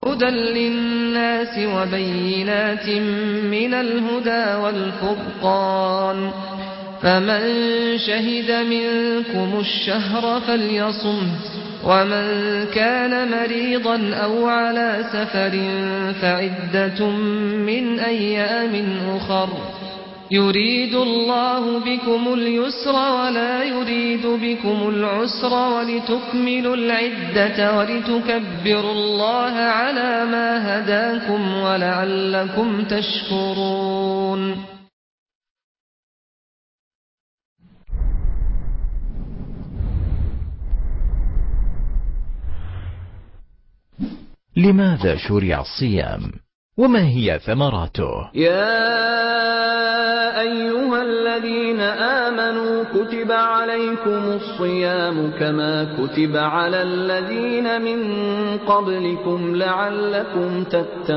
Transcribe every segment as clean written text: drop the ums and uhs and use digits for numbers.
هدى للناس وبينات من الهدى والفرقان، فمن شهد منكم الشهر فليصمه، ومن كان مريضا أو على سفر فعدة من أيام أخر، يريد الله بكم اليسر ولا يريد بكم العسر، ولتكملوا العدة ولتكبروا الله على ما هداكم ولعلكم تشكرون. لماذا شرع الصيام؟ وما هي ثمراته؟ يا أيها الذين آمنوا كتب عليكم الصيام كما كتب على الذين من قبلكم لعلكم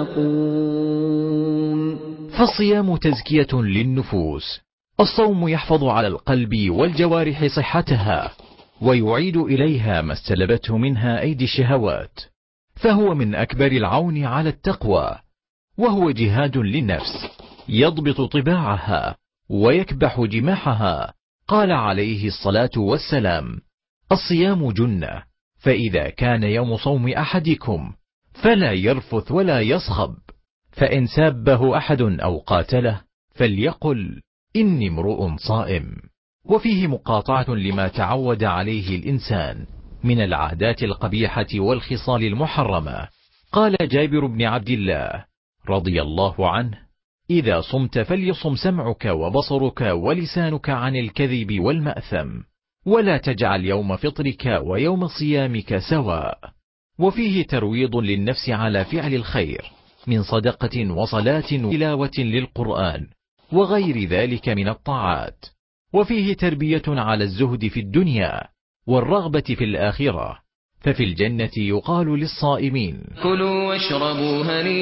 تتقون. فالصيام تزكية للنفوس. الصوم يحفظ على القلب والجوارح صحتها، ويعيد إليها ما استلبته منها أيدي الشهوات، فهو من أكبر العون على التقوى، وهو جهاد للنفس يضبط طباعها ويكبح جماحها. قال عليه الصلاة والسلام: الصيام جنة، فإذا كان يوم صوم أحدكم فلا يرفث ولا يصخب، فإن سابه أحد أو قاتله فليقل إني امرؤ صائم. وفيه مقاطعة لما تعود عليه الإنسان من العادات القبيحة والخصال المحرمة. قال جابر بن عبد الله رضي الله عنه: إذا صمت فليصم سمعك وبصرك ولسانك عن الكذب والمأثم، ولا تجعل يوم فطرك ويوم صيامك سواء. وفيه ترويض للنفس على فعل الخير من صدقة وصلاة وتلاوة للقرآن وغير ذلك من الطاعات. وفيه تربية على الزهد في الدنيا والرغبة في الآخرة، ففي الجنة يقال للصائمين: كلوا واشربوا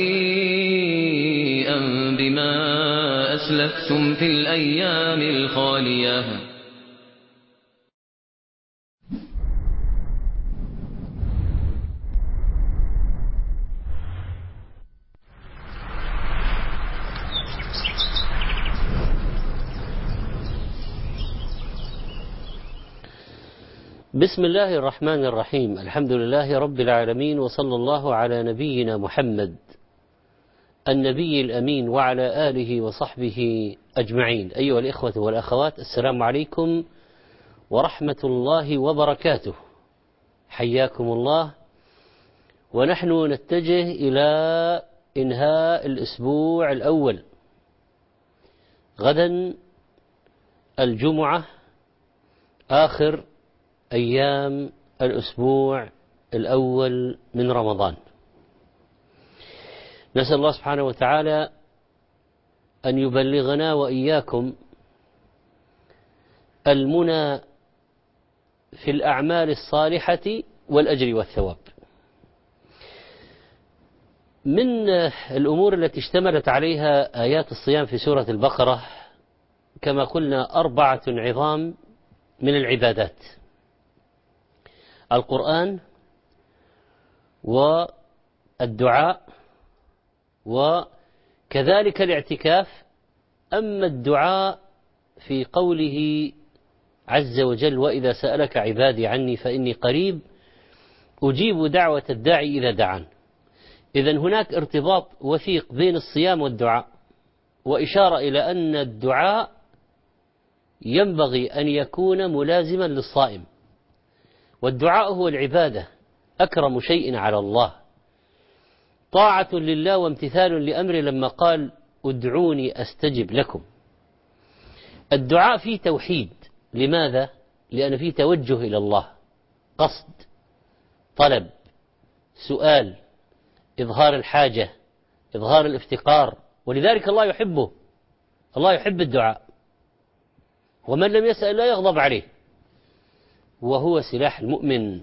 هنيئا بما أسلفتم في الأيام الخالية. بسم الله الرحمن الرحيم. الحمد لله رب العالمين، وصلى الله على نبينا محمد النبي الأمين وعلى آله وصحبه أجمعين. أيها الإخوة والأخوات، السلام عليكم ورحمة الله وبركاته. حياكم الله، ونحن نتجه إلى إنهاء الأسبوع الأول. غدا الجمعة آخر أيام الأسبوع الأول من رمضان. نسأل الله سبحانه وتعالى أن يبلغنا وإياكم المنى في الأعمال الصالحة والأجر والثواب. من الأمور التي اشتملت عليها آيات الصيام في سورة البقرة كما قلنا 4 عظام من العبادات: القرآن والدعاء وكذلك الاعتكاف. أما الدعاء في قوله عز وجل: وإذا سألك عبادي عني فإني قريب أجيب دعوة الداعي إذا دعان. إذن هناك ارتباط وثيق بين الصيام والدعاء، وإشارة إلى أن الدعاء ينبغي أن يكون ملازما للصائم، والدعاء هو العبادة، أكرم شيء على الله، طاعة لله وامتثال لأمره، لما قال: ادعوني أستجب لكم. الدعاء فيه توحيد. لماذا؟ لأن فيه توجه إلى الله، قصد، طلب، سؤال، إظهار الحاجة، إظهار الافتقار، ولذلك الله يحبه. الله يحب الدعاء، ومن لم يسأل لا يغضب عليه، وهو سلاح المؤمن.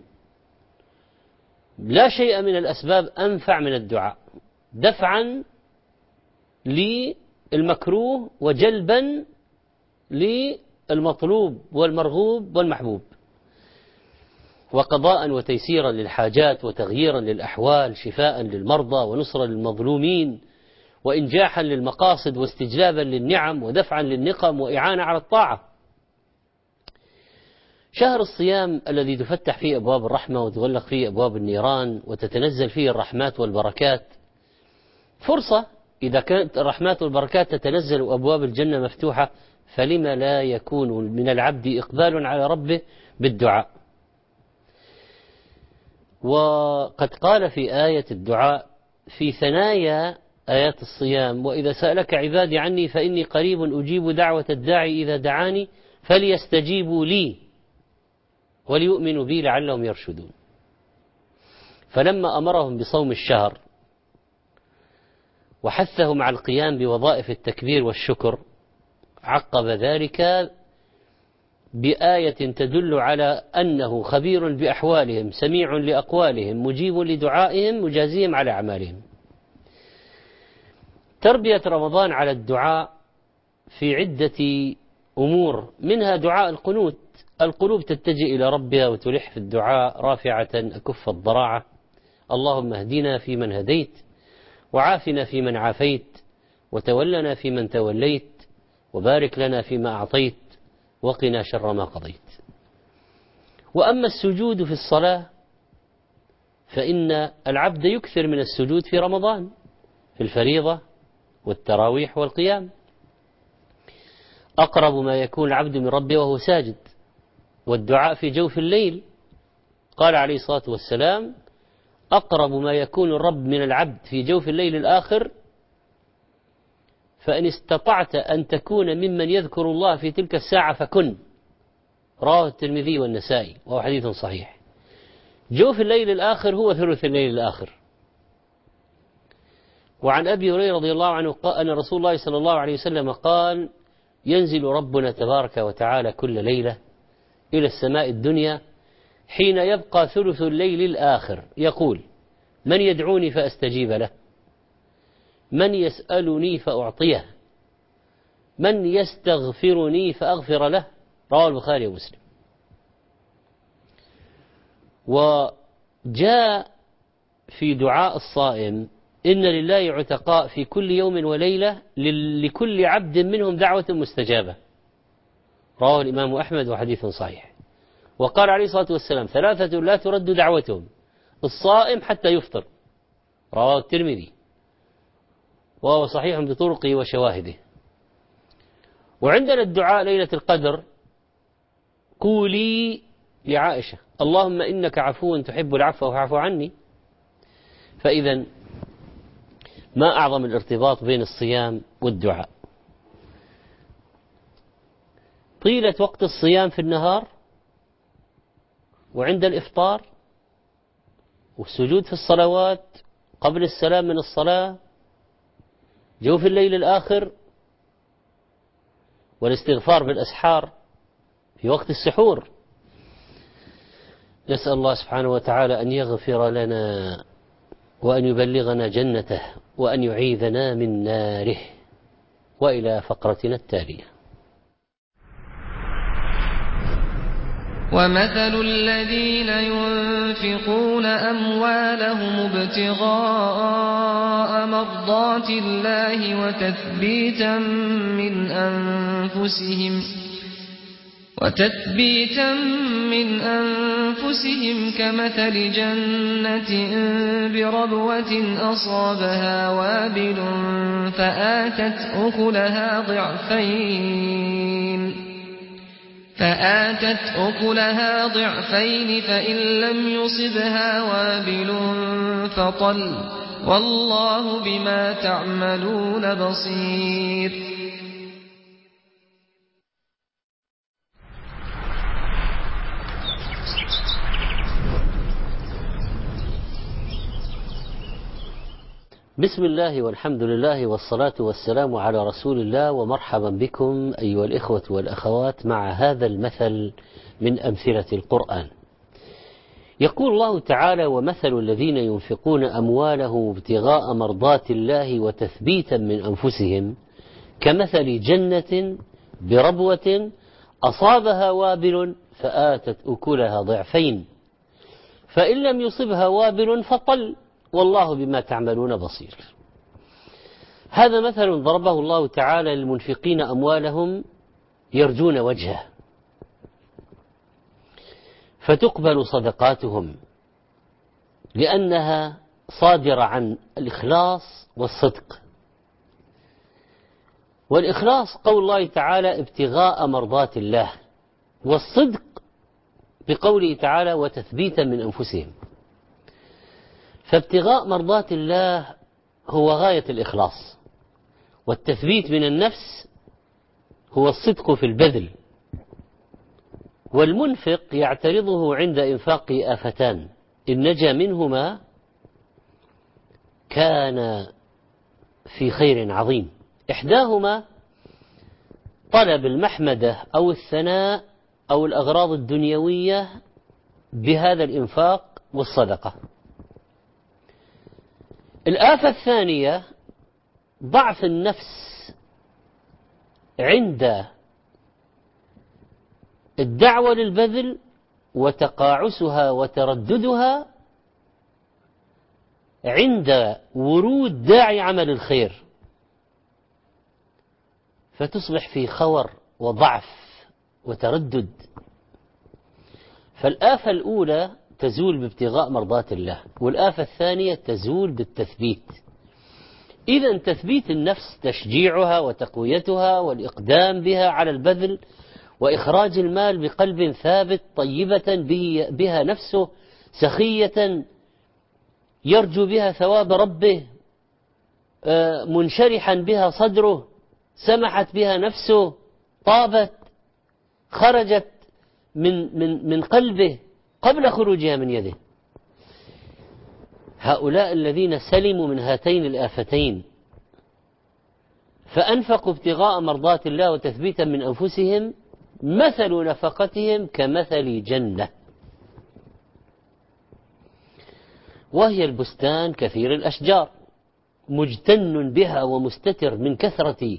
لا شيء من الأسباب أنفع من الدعاء، دفعا للمكروه وجلبا للمطلوب والمرغوب والمحبوب. وقضاء وتيسيرا للحاجات وتغييرا للأحوال، شفاء للمرضى ونصرا للمظلومين وإنجاحا للمقاصد واستجلابا للنعم ودفعا للنقم وإعانة على الطاعة. شهر الصيام الذي تفتح فيه أبواب الرحمة وتغلق فيه أبواب النيران وتتنزل فيه الرحمات والبركات، فرصة إذا كانت الرحمات والبركات تتنزل وأبواب الجنة مفتوحة، فلما لا يكون من العبد إقبال على ربه بالدعاء؟ وقد قال في آية الدعاء في ثنايا آيات الصيام: وإذا سألك عبادي عني فإني قريب أجيب دعوة الداعي إذا دعاني فليستجيبوا لي وليؤمنوا بي لعلهم يرشدون. فلما أمرهم بصوم الشهر وحثهم على القيام بوظائف التكبير والشكر، عقب ذلك بآية تدل على أنه خبير بأحوالهم سميع لأقوالهم مجيب لدعائهم مجازيهم على أعمالهم. تربية رمضان على الدعاء في عدة أمور، منها دعاء القنوت. القلوب تتجه إلى ربها وتلح في الدعاء رافعة أكف الضراعة: اللهم اهدنا فيمن هديت، وعافنا فيمن عافيت، وتولنا فيمن توليت، وبارك لنا فيما أعطيت، وقنا شر ما قضيت. وأما السجود في الصلاة فإن العبد يكثر من السجود في رمضان في الفريضة والتراويح والقيام. أقرب ما يكون العبد من ربه وهو ساجد، والدعاء في جوف الليل. قال عليه الصلاة والسلام: أقرب ما يكون الرب من العبد في جوف الليل الآخر، فإن استطعت أن تكون ممن يذكر الله في تلك الساعة فكن. رواه الترمذي والنسائي وهو حديث صحيح. جوف الليل الآخر هو ثلث الليل الآخر. وعن أبي هريرة رضي الله عنه أن رسول الله صلى الله عليه وسلم قال: ينزل ربنا تبارك وتعالى كل ليلة إلى السماء الدنيا حين يبقى ثلث الليل الآخر، يقول: من يدعوني فأستجيب له، من يسألني فأعطيه، من يستغفرني فأغفر له. رواه البخاري ومسلم. وجاء في دعاء الصائم: إن لله عتقاء في كل يوم وليلة لكل عبد منهم دعوة مستجابة. رواه الإمام أحمد وحديث صحيح. وقال عليه الصلاة والسلام: ثلاثة لا ترد دعوتهم: الصائم حتى يفطر. رواه الترمذي وهو صحيح بطرقه وشواهده. وعندنا الدعاء ليلة القدر: قولي لعائشة اللهم إنك عفو تحب العفو فاعف عني. فإذا ما أعظم الارتباط بين الصيام والدعاء. طيلة وقت الصيام في النهار، وعند الإفطار، والسجود في الصلوات قبل السلام من الصلاة، جوف الليل الآخر، والاستغفار بالأسحار في وقت السحور. نسأل الله سبحانه وتعالى أن يغفر لنا وأن يبلغنا جنته وأن يعيذنا من ناره. وإلى فقرتنا التالية. ومثل الذين ينفقون أموالهم ابتغاء مرضات الله وتثبيتا من أنفسهم كمثل جنة بربوة أصابها وابل فآتت أكلها ضعفين فإن لم يصبها وابل فطل والله بما تعملون بصير. بسم الله والحمد لله والصلاة والسلام على رسول الله، ومرحبا بكم أيها الإخوة والأخوات مع هذا المثل من أمثلة القرآن. يقول الله تعالى: ومثل الذين ينفقون أموالهم ابتغاء مرضات الله وتثبيتا من أنفسهم كمثل جنة بربوة أصابها وابل فآتت أكلها ضعفين فإن لم يصبها وابل فطل والله بما تعملون بصير. هذا مثل ضربه الله تعالى للمنفقين أموالهم يرجون وجهه، فتقبل صدقاتهم لأنها صادرة عن الإخلاص والصدق. والإخلاص قول الله تعالى ابتغاء مرضات الله، والصدق بقوله تعالى وتثبيتا من أنفسهم. فابتغاء مرضات الله هو غاية الإخلاص، والتثبيت من النفس هو الصدق في البذل. والمنفق يعترضه عند إنفاق آفتان، إن نجا منهما كان في خير عظيم. إحداهما طلب المحمدة أو الثناء أو الأغراض الدنيوية بهذا الإنفاق والصدقة. الآفة الثانية ضعف النفس عند الدعوة للبذل وتقاعسها وترددها عند ورود داعي عمل الخير، فتصبح في خور وضعف وتردد. فالآفة الأولى تزول بابتغاء مرضات الله، والآفة الثانية تزول بالتثبيت. إذن تثبيت النفس تشجيعها وتقويتها والإقدام بها على البذل وإخراج المال بقلب ثابت طيبة بها نفسه سخية يرجو بها ثواب ربه، منشرحا بها صدره، سمحت بها نفسه، طابت، خرجت من قلبه قبل خروجها من يده. هؤلاء الذين سلموا من هاتين الآفتين فأنفقوا ابتغاء مرضات الله وتثبيتا من أنفسهم، مثل نفقتهم كمثل جنة، وهي البستان كثير الأشجار مجتن بها ومستتر من كثرة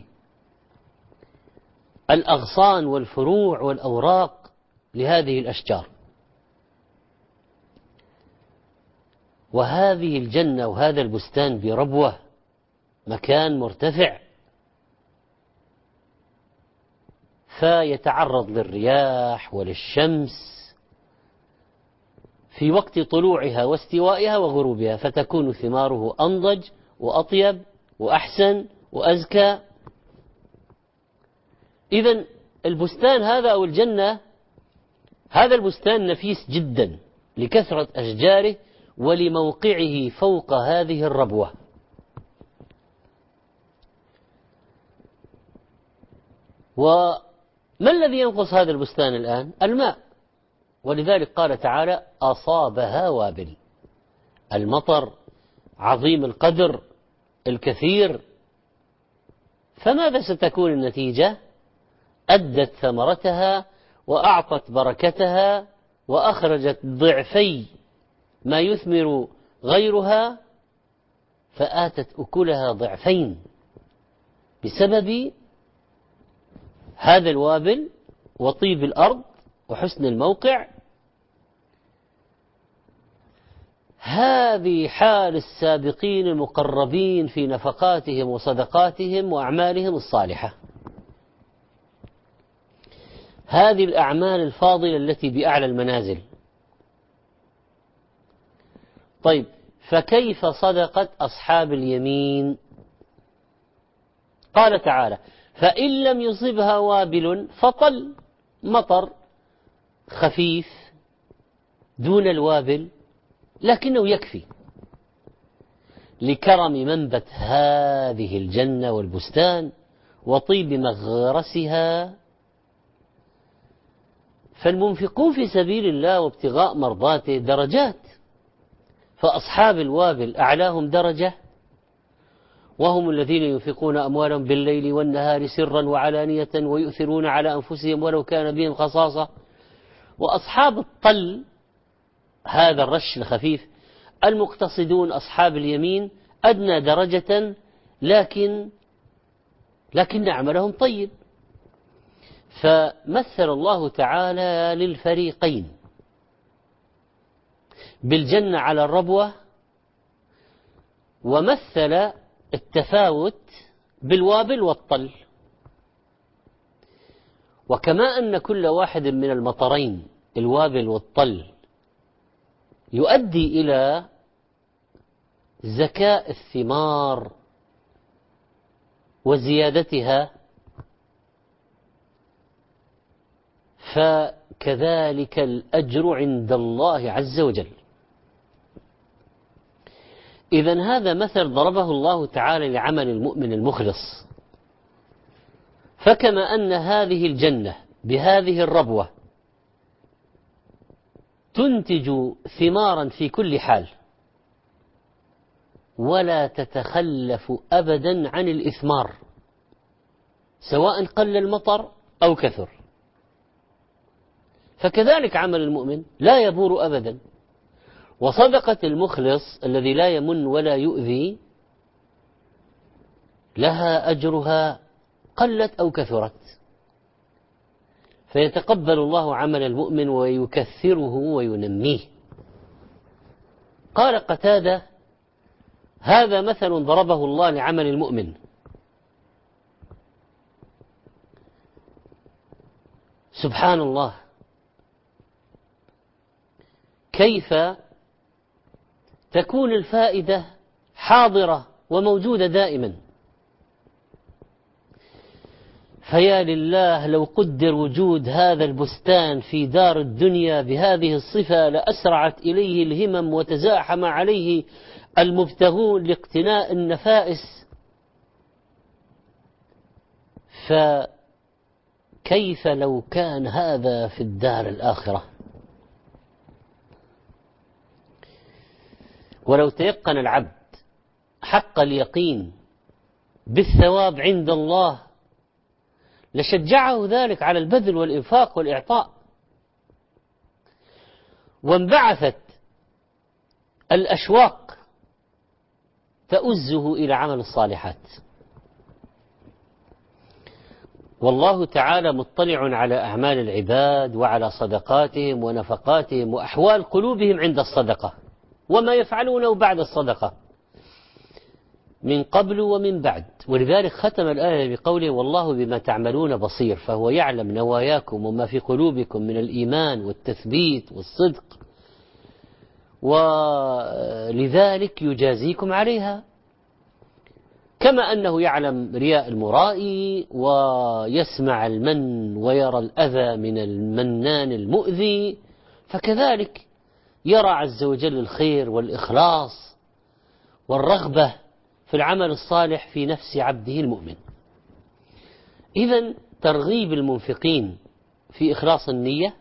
الأغصان والفروع والأوراق لهذه الأشجار. وهذه الجنة وهذا البستان بربوة، مكان مرتفع، فيتعرض للرياح وللشمس في وقت طلوعها واستوائها وغروبها، فتكون ثماره أنضج وأطيب وأحسن وأزكى. إذن البستان هذا أو الجنة، هذا البستان نفيس جدا لكثرة أشجاره ولموقعه فوق هذه الربوة. وما الذي ينقص هذا البستان الآن؟ الماء، ولذلك قال تعالى أصابها وابل، المطر عظيم القدر الكثير. فماذا ستكون النتيجة؟ أدت ثمرتها وأعطت بركتها وأخرجت ضعفي ما يثمر غيرها، فآتت أكلها ضعفين بسبب هذا الوابل وطيب الأرض وحسن الموقع. هذه حال السابقين المقربين في نفقاتهم وصدقاتهم وأعمالهم الصالحة، هذه الأعمال الفاضلة التي بأعلى المنازل. طيب، فكيف صدقت أصحاب اليمين؟ قال تعالى فإن لم يصبها وابل فطل، مطر خفيف دون الوابل لكنه يكفي لكرم منبت هذه الجنة والبستان وطيب مغرسها. فالمنفقون في سبيل الله وابتغاء مرضاته درجات، فأصحاب الوابل أعلاهم درجة، وهم الذين ينفقون أموالهم بالليل والنهار سرا وعلانية ويؤثرون على أنفسهم ولو كان بهم خصاصة. وأصحاب الطل، هذا الرش الخفيف، المقتصدون أصحاب اليمين أدنى درجة لكن عملهم طيب. فمثل الله تعالى للفريقين بالجنة على الربوة، ومثل التفاوت بالوابل والطل. وكما أن كل واحد من المطرين الوابل والطل يؤدي إلى زكاء الثمار وزيادتها، فكذلك الأجر عند الله عز وجل. إذن هذا مثل ضربه الله تعالى لعمل المؤمن المخلص. فكما أن هذه الجنة بهذه الربوة تنتج ثمارا في كل حال ولا تتخلف أبدا عن الإثمار، سواء قل المطر أو كثر، فكذلك عمل المؤمن لا يبور أبدا. وصدقة المخلص الذي لا يمن ولا يؤذي لها أجرها قلت أو كثرت، فيتقبل الله عمل المؤمن ويكثره وينميه. قال قتادة: هذا مثل ضربه الله لعمل المؤمن. سبحان الله، كيف تكون الفائدة حاضرة وموجودة دائما. فيا لله لو قدر وجود هذا البستان في دار الدنيا بهذه الصفة لأسرعت إليه الهمم وتزاحم عليه المبتغون لاقتناء النفائس، فكيف لو كان هذا في الدار الآخرة؟ ولو تيقن العبد حق اليقين بالثواب عند الله لشجعه ذلك على البذل والإنفاق والإعطاء، وانبعثت الأشواق تؤزه إلى عمل الصالحات. والله تعالى مطلع على أعمال العباد وعلى صدقاتهم ونفقاتهم وأحوال قلوبهم عند الصدقة وما يفعلونه بعد الصدقة من قبل ومن بعد. ولذلك ختم الآية بقوله: والله بما تعملون بصير، فهو يعلم نواياكم وما في قلوبكم من الإيمان والتثبيت والصدق، ولذلك يجازيكم عليها، كما أنه يعلم رياء المرائي ويسمع المن ويرى الأذى من المنان المؤذي، فكذلك يرى عز وجل الخير والإخلاص والرغبة في العمل الصالح في نفس عبده المؤمن. إذن ترغيب المنفقين في إخلاص النية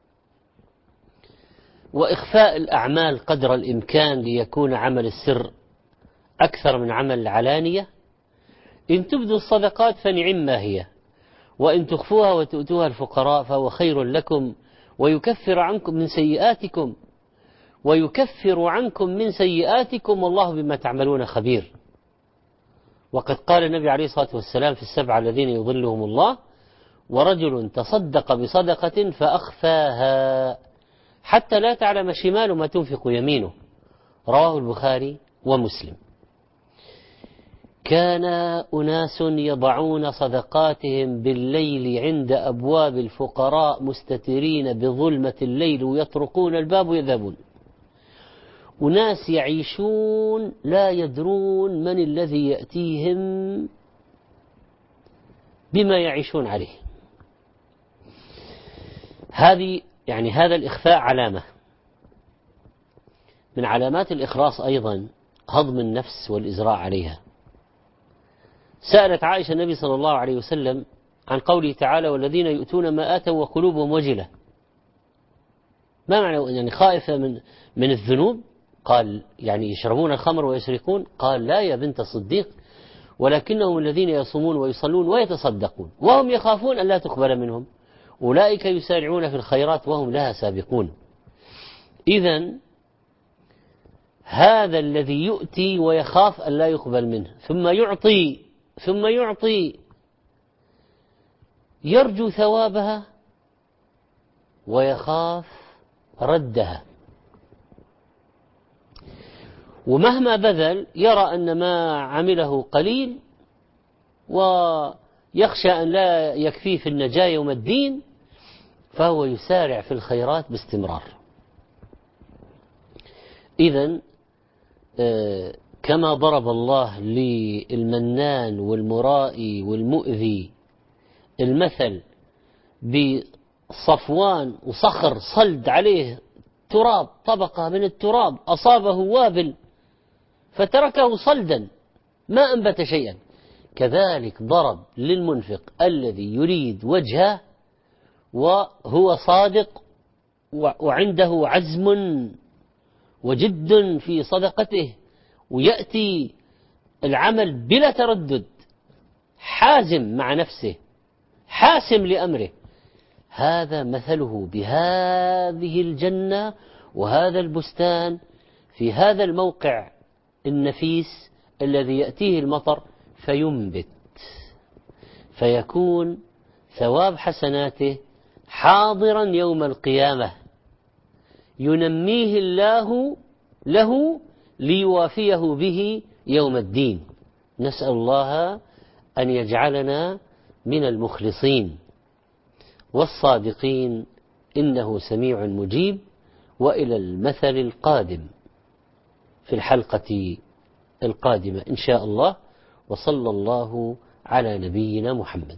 وإخفاء الأعمال قدر الإمكان ليكون عمل السر أكثر من عمل العلانية. إن تبدوا الصدقات فنعما هي، وإن تخفوها وتؤتوها الفقراء فهو خير لكم ويكفر عنكم من سيئاتكم والله بما تعملون خبير. وقد قال النبي عليه الصلاة والسلام في السبعة الذين يظلهم الله: ورجل تصدق بصدقة فأخفاها حتى لا تعلم شماله ما تنفق يمينه، رواه البخاري ومسلم. كان أناس يضعون صدقاتهم بالليل عند أبواب الفقراء مستترين بظلمة الليل ويطرقون الباب ويذهبون. أناس يعيشون لا يدرون من الذي يأتيهم بما يعيشون عليه. هذا الإخفاء علامة من علامات الإخلاص، أيضا هضم النفس والإزراء عليها. سألت عائشة النبي صلى الله عليه وسلم عن قوله تعالى: والذين يؤتون ما آتوا وقلوبهم وجلة. ما معنى يعني خائفة من الذنوب؟ قال يعني يشربون الخمر ويسرقون؟ قال لا يا بنت الصديق، ولكنهم الذين يصومون ويصلون ويتصدقون وهم يخافون أن لا تقبل منهم، أولئك يسارعون في الخيرات وهم لها سابقون. إذن هذا الذي يؤتي ويخاف أن لا يقبل منه ثم يعطي يرجو ثوابها ويخاف ردها. ومهما بذل يرى أن ما عمله قليل، ويخشى أن لا يكفيه في النجاة يوم الدين، فهو يسارع في الخيرات باستمرار. إذن كما ضرب الله للمنان والمرائي والمؤذي المثل بصفوان وصخر صلد عليه تراب، طبقة من التراب أصابه وابل فتركه صلدا ما أنبت شيئا، كذلك ضرب للمنفق الذي يريد وجهه وهو صادق وعنده عزم وجد في صدقته، ويأتي العمل بلا تردد، حازم مع نفسه، حاسم لأمره. هذا مثله بهذه الجنة وهذا البستان في هذا الموقع النفيس الذي يأتيه المطر فينبت، فيكون ثواب حسناته حاضرا يوم القيامة، ينميه الله له ليوافيه به يوم الدين. نسأل الله أن يجعلنا من المخلصين والصادقين، إنه سميع مجيب. وإلى المثل القادم في الحلقة القادمة إن شاء الله، وصلى الله على نبينا محمد.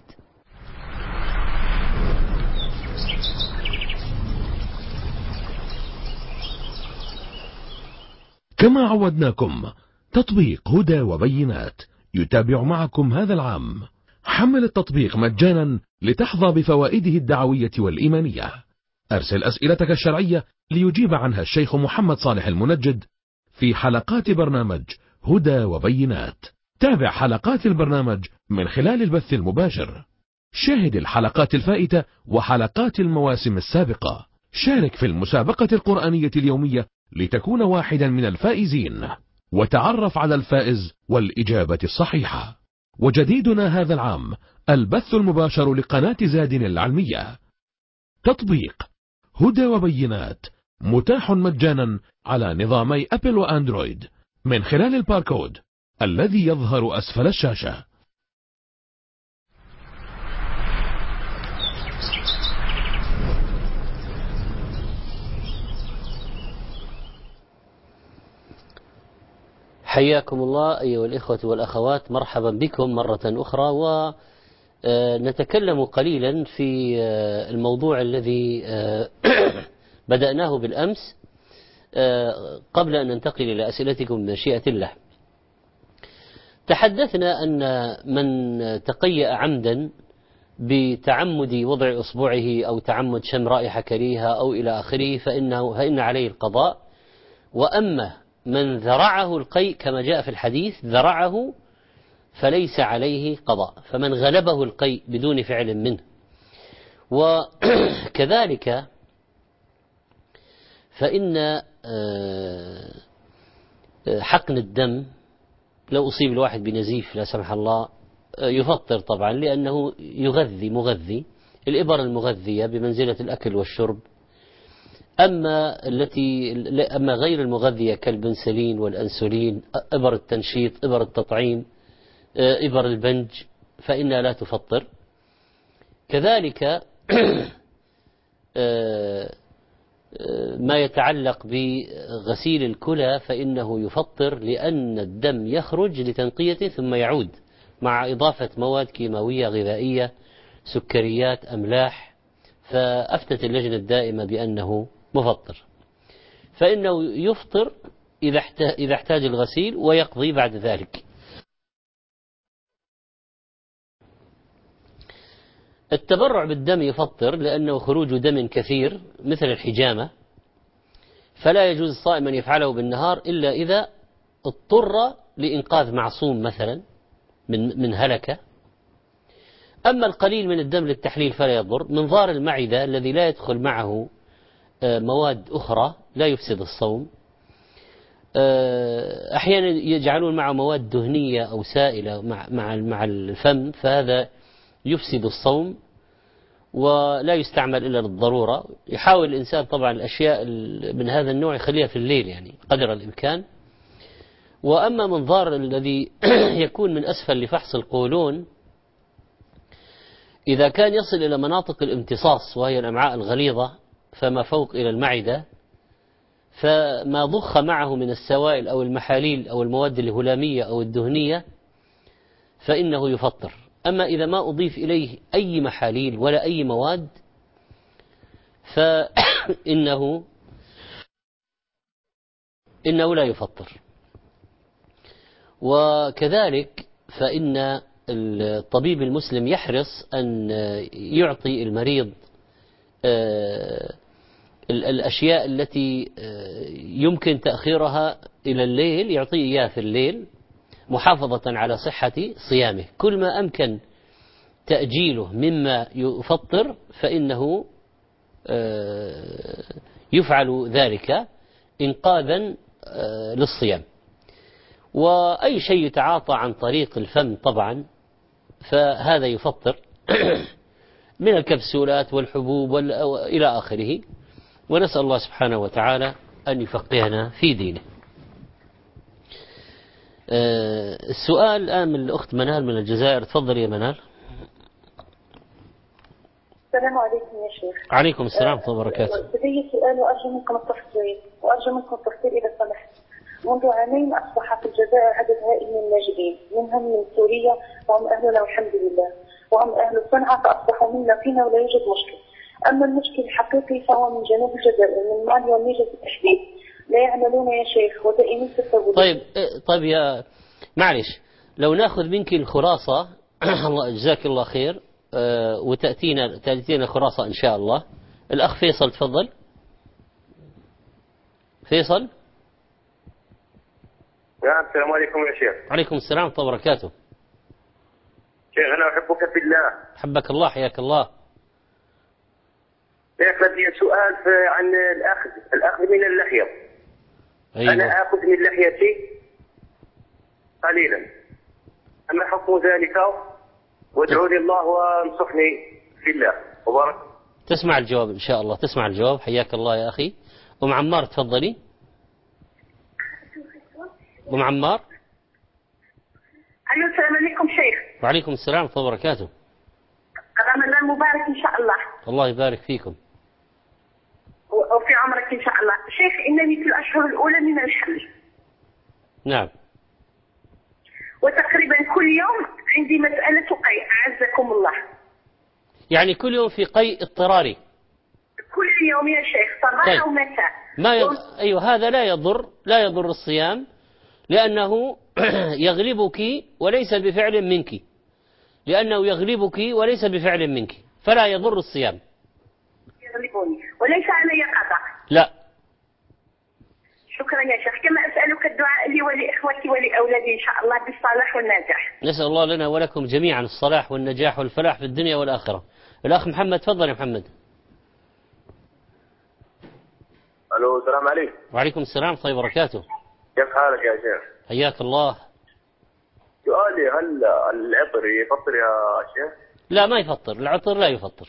كما عودناكم تطبيق هدى وبينات يتابع معكم هذا العام. حمل التطبيق مجانا لتحظى بفوائده الدعوية والإيمانية. أرسل أسئلتك الشرعية ليجيب عنها الشيخ محمد صالح المنجد في حلقات برنامج هدى وبينات. تابع حلقات البرنامج من خلال البث المباشر. شاهد الحلقات الفائتة وحلقات المواسم السابقة. شارك في المسابقة القرآنية اليومية لتكون واحدا من الفائزين، وتعرف على الفائز والإجابة الصحيحة. وجديدنا هذا العام البث المباشر لقناة زاد العلمية. تطبيق هدى وبينات متاح مجانا على نظامي أبل وأندرويد من خلال الباركود الذي يظهر أسفل الشاشة. حياكم الله أيها الإخوة والأخوات، مرحبا بكم مرة أخرى، ونتكلم قليلا في الموضوع الذي بدأناه بالأمس قبل أن ننتقل إلى أسئلتكم بمشيئة الله. تحدثنا أن من تقيأ عمدا بتعمد وضع إصبعه أو تعمد شم رائحة كريهة أو إلى آخره فإن عليه القضاء. وأما من ذرعه القيء كما جاء في الحديث ذرعه فليس عليه قضاء، فمن غلبه القيء بدون فعل منه. وكذلك فإن حقن الدم لو أصيب الواحد بنزيف لا سمح الله يفطر طبعا، لأنه مغذي، الإبر المغذية بمنزلة الأكل والشرب. أما غير المغذية كالبنسلين والأنسولين، إبر التنشيط، إبر التطعيم، إبر البنج، فإنها لا تفطر. كذلك ما يتعلق بغسيل الكلى فإنه يفطر، لأن الدم يخرج لتنقيته ثم يعود مع إضافة مواد كيماوية غذائية، سكريات، أملاح، فأفتت اللجنة الدائمة بأنه مفطر، فإنه يفطر إذا احتاج الغسيل ويقضي بعد ذلك. التبرع بالدم يفطر لأنه خروج دم كثير مثل الحجامة، فلا يجوز الصائم أن يفعله بالنهار إلا إذا اضطر لإنقاذ معصوم مثلا من هلكة. أما القليل من الدم للتحليل فلا يضر. منظار المعدة الذي لا يدخل معه مواد أخرى لا يفسد الصوم. أحيانا يجعلون معه مواد دهنية أو سائلة مع الفم، فهذا يفسد الصوم ولا يستعمل إلا للضرورة. يحاول الإنسان طبعا الأشياء من هذا النوع يخليها في الليل يعني قدر الإمكان. وأما منظار الذي يكون من أسفل لفحص القولون، إذا كان يصل إلى مناطق الامتصاص وهي الأمعاء الغليظة فما فوق إلى المعدة، فما ضخ معه من السوائل أو المحاليل أو المواد الهلامية أو الدهنية فإنه يفطر. أما إذا ما أضيف إليه أي محاليل ولا أي مواد فإنه لا يفطر. وكذلك فإن الطبيب المسلم يحرص أن يعطي المريض الأشياء التي يمكن تأخيرها إلى الليل، يعطيه إياه في الليل محافظة على صحة صيامه. كل ما أمكن تأجيله مما يفطر فإنه يفعل ذلك إنقاذا للصيام. وأي شيء يتعاطى عن طريق الفم طبعا فهذا يفطر من الكبسولات والحبوب إلى آخره. ونسأل الله سبحانه وتعالى أن يفقهنا في دينه. السؤال الآن من الأخت منال من الجزائر. تفضل يا منال. السلام عليكم يا شيخ. عليكم السلام ورحمة الله وبركاته. لدي سؤال وأرجو منكم التفصيل إذا سمحت. منذ عامين أصبح في الجزائر عدد هائل من اللاجئين، منهم من سوريا وهم أهلنا والحمد لله، وهم أهل صنعاء فأصبحوا منا فينا ولا يوجد مشكل. أما المشكل الحقيقي فهو من جنوب الجزائر من مالي والنيجر بالتحديد، لا يعملون يا شيخ ودائمين في التبويب. طيب يا معلش لو ناخذ منك الخلاصة الله جزاك الله خير، وتأتينا خلاصة إن شاء الله. الأخ فيصل تفضل. فيصل. نعم السلام عليكم يا شيخ. عليكم السلام ورحمة الله وبركاته. شيخ أنا أحبك في الله. حبك الله حياك الله. شيخ لدي سؤال عن الأخذ من اللحية. أيوة. أنا آخذ من لحيتي قليلا، أما حكم ذلك؟ وادعوا لي الله وانصحني في الله وبارك. تسمع الجواب إن شاء الله، تسمع الجواب. حياك الله يا أخي. أم عمار تفضلي. أم عمار. أيوة السلام عليكم شيخ. وعليكم السلام ورحمة الله وبركاته. رمضان مبارك إن شاء الله. الله يبارك فيكم وفي عمرك إن شاء الله. شيخ إنني في الأشهر الأولى من الحمل. نعم. وتقريبا كل يوم عندي مسألة قيء أعزكم الله. يعني كل يوم في قيء اضطراري؟ كل يوم يا شيخ صباح ومساء. أيوة هذا لا يضر الصيام، لأنه يغلبك وليس بفعل منك، لأنه يغلبك وليس بفعل منك فلا يضر الصيام. يغلبني وليس علي قضاء. لا. شكرا يا شيخ. كما أسألك الدعاء لي ولإخوتي ولأولادي إن شاء الله بالصلاح والنجاح. نسأل الله لنا ولكم جميعا الصلاح والنجاح والفلاح في الدنيا والآخرة. الأخ محمد تفضل يا محمد. ألو السلام عليكم. وعليكم السلام ورحمة الله وبركاته. كيف حالك يا شيخ؟ حياك الله. سؤالي هل العطر يفطر يا شيخ؟ لا ما يفطر، العطر لا يفطر.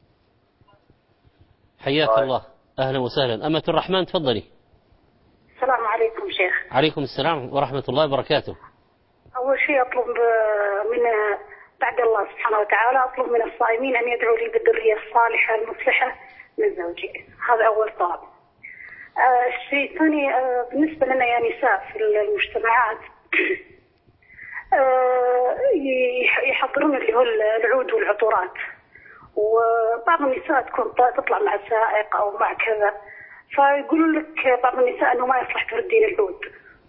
حياك طيب. الله أهلا وسهلا. أمة الرحمن تفضلي. السلام عليكم شيخ. عليكم السلام ورحمة الله وبركاته. أول شيء أطلب من بعد الله سبحانه وتعالى أطلب من الصائمين أن يدعوا لي بالذرية الصالحة المصلحة من زوجي. هذا أول طلب. الشيء الثاني بالنسبة لنا يا نساء في المجتمعات يحضرون اللي هو العود والعطورات، وبعض النساء تكون تطلع مع سائق أو مع كذا، فيقولون لك بعض النساء أنه ما يصلح تردين العود.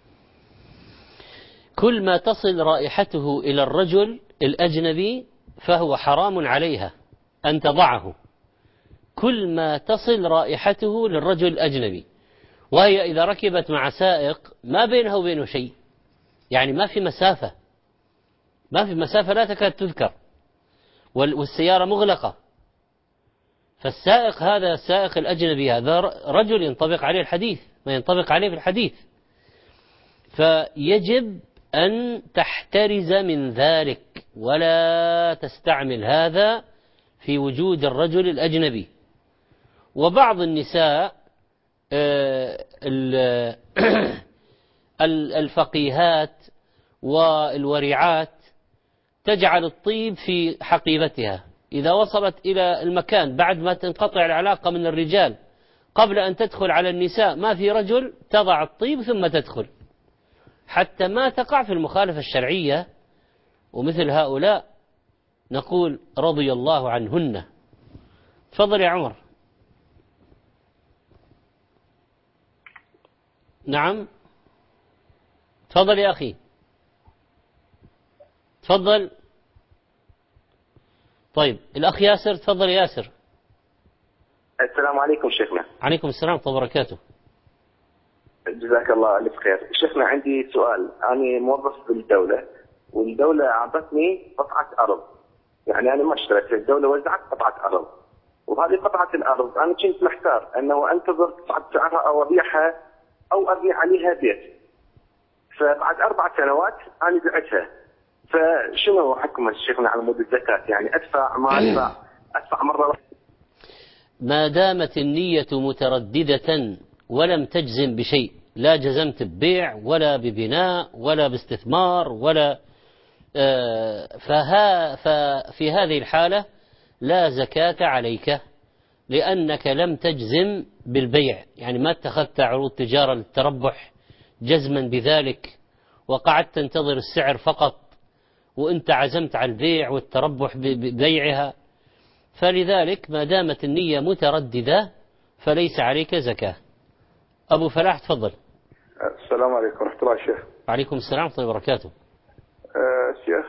كل ما تصل رائحته إلى الرجل الأجنبي فهو حرام عليها أن تضعه. كل ما تصل رائحته للرجل الأجنبي، وهي إذا ركبت مع سائق ما بينها وبينه شيء، يعني ما في مسافة لا تكاد تذكر، والسيارة مغلقة، فالسائق هذا السائق الأجنبي هذا رجل ينطبق عليه الحديث، ما ينطبق عليه في الحديث، فيجب أن تحترز من ذلك ولا تستعمل هذا في وجود الرجل الأجنبي. وبعض النساء الفقيهات والورعات تجعل الطيب في حقيبتها، إذا وصلت إلى المكان بعد ما تنقطع العلاقة من الرجال قبل أن تدخل على النساء ما في رجل، تضع الطيب ثم تدخل حتى ما تقع في المخالفة الشرعية. ومثل هؤلاء نقول رضي الله عنهن. تفضل يا عمر. نعم تفضل يا أخي، تفضل. طيب الأخ ياسر، تفضل يا ياسر. السلام عليكم شيخنا. عليكم السلام ورحمة الله وبركاته. جزاك الله ألف خير. شيخنا عندي سؤال. أنا موظف بالدولة، والدولة أعطتني قطعة أرض، يعني أنا ما اشتريت، الدولة وزعت قطعة أرض، وهذه قطعة الأرض أنا كنت محتار أنه أنتظر تصعد سعرها أو أبيعها أو أبني عليها بيت. فبعد 4 سنوات أنا بعتها، فشنو حكم شيخنا على مود الزكاة؟ يعني أدفع ما أدفع مرة واحدة؟ ما دامت النية مترددة ولم تجزم بشيء، لا جزمت ببيع ولا ببناء ولا باستثمار ولا ففي هذه الحالة لا زكاة عليك، لأنك لم تجزم بالبيع، يعني ما اتخذت عروض تجارة للتربح جزما بذلك وقعدت تنتظر السعر فقط، وانت عزمت على البيع والتربح ببيعها. فلذلك ما دامت النية مترددة فليس عليك زكاة. أبو فلاح تفضل. السلام عليكم ورحمة الله شيخ. وعليكم السلام ورحمة الله وبركاته. شيخ،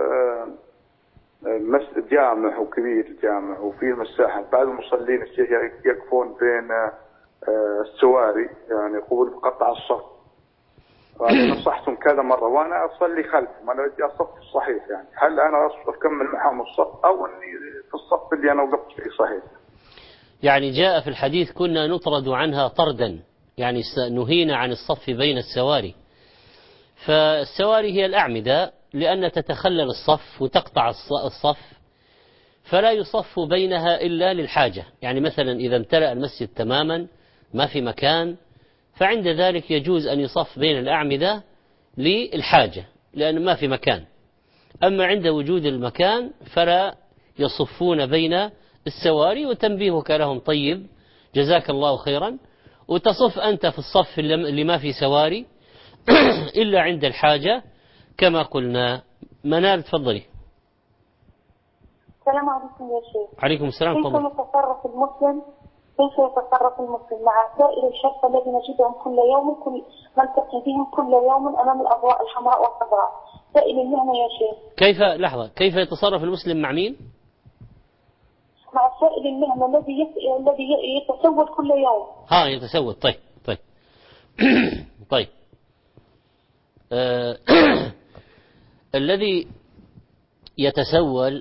مسجد جامع وكبير جامع وفيه مساحة، بعض المصلين الشيخ يقفون بين السواري، يعني يقول قطع الصف. وأنا نصحتهم كذا مرة وأنا أصلي خلفهم، أنا بدي الصف الصحيح، يعني هل أنا أكمل معهم الصف أو أني في الصف اللي أنا وقفت فيه صحيح؟ يعني جاء في الحديث كنا نطرد عنها طردا، يعني نهينا عن الصف بين السواري. فالسواري هي الأعمدة، لأن تتخلل الصف وتقطع الصف، فلا يصف بينها إلا للحاجة. يعني مثلا إذا امتلأ المسجد تماما ما في مكان، فعند ذلك يجوز أن يصف بين الأعمدة للحاجة لأن ما في مكان. أما عند وجود المكان فلا يصفون بين السواري. وتنبيهك لهم طيب، جزاك الله خيرا. وتصف أنت في الصف اللي ما في سواري إلا عند الحاجة كما قلنا. منال تفضلي. السلام عليكم يا شيخ. عليكم السلام. كيف يتصرف المسلم مع سائر الشرطة الذي نجدهم كل يوم، نلتقي بهم كل يوم أمام الأضواء الحمراء والخضراء، سائل المهنة يا شيخ؟ كيف يتصرف المسلم مع مين؟ مع سائل المهنة الذي يتسول كل يوم. يتسول. طيب طيب. الذي يتسول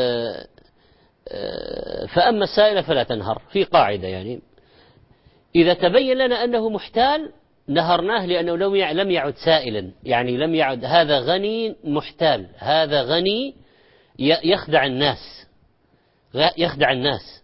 فأما السائل فلا تنهر. في قاعدة، يعني إذا تبين لنا أنه محتال نهرناه، لأنه لم يعد سائلا، يعني لم يعد هذا غني محتال، هذا غني يخدع الناس.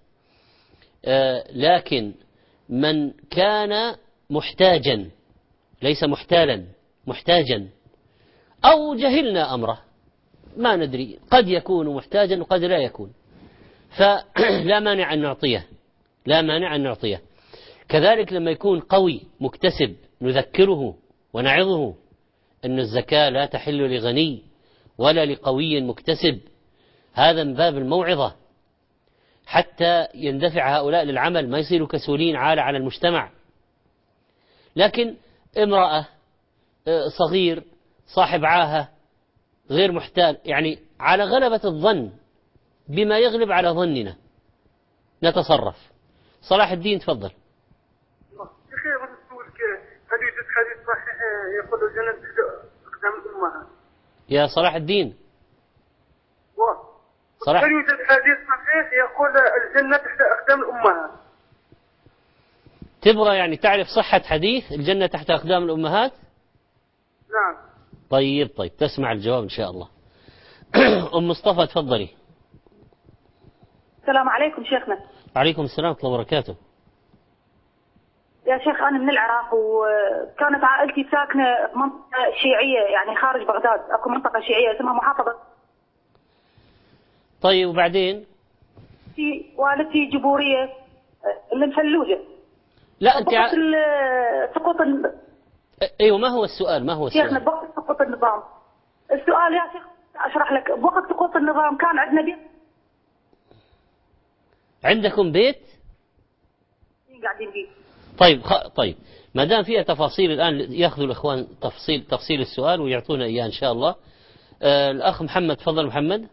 لكن من كان محتاجا، ليس محتالا، محتاجا أو جهلنا أمره، ما ندري، قد يكون محتاجا وقد لا يكون، فلا مانع أن نعطيه. كذلك لما يكون قوي مكتسب نذكره ونعظه أن الزكاة لا تحل لغني ولا لقوي مكتسب، هذا من باب الموعظة حتى يندفع هؤلاء للعمل، ما يصيروا كسولين عالة على المجتمع. لكن امرأة، صغير، صاحب عاهة، غير محتال، يعني على غلبة الظن، بما يغلب على ظننا نتصرف. صلاح الدين تفضل. هل يوجد حديث صحيح يقول الجنة تحت أقدام الأمهات؟ يا صلاح الدين. هل يوجد حديث صحيح يقول الجنة تحت أقدام الأمهات؟ تبغى يعني تعرف صحة حديث الجنة تحت أقدام الأمهات؟ نعم. طيب تسمع الجواب إن شاء الله. أم مصطفى تفضلي. السلام عليكم شيخنا. عليكم السلام ورحمة الله وبركاته. يا شيخ أنا من العراق، وكانت عائلتي ساكنة بمنطقة شيعية يعني خارج بغداد، أكو منطقة شيعية اسمها محافظة. طيب وبعدين؟ في والدتي جبورية اللي مفلوجة. لا أنت سقوط أيوة، ما هو السؤال؟ ما هو السؤال؟ شيخنا بوقت سقوط النظام. السؤال يا شيخ أشرح لك، بوقت سقوط النظام كان عندنا بيت. عندكم بيت؟ قاعدين فيه. طيب ما دام فيها تفاصيل الآن يأخذوا الإخوان تفصيل السؤال ويعطونا إياه إن شاء الله. الأخ محمد، تفضل محمد.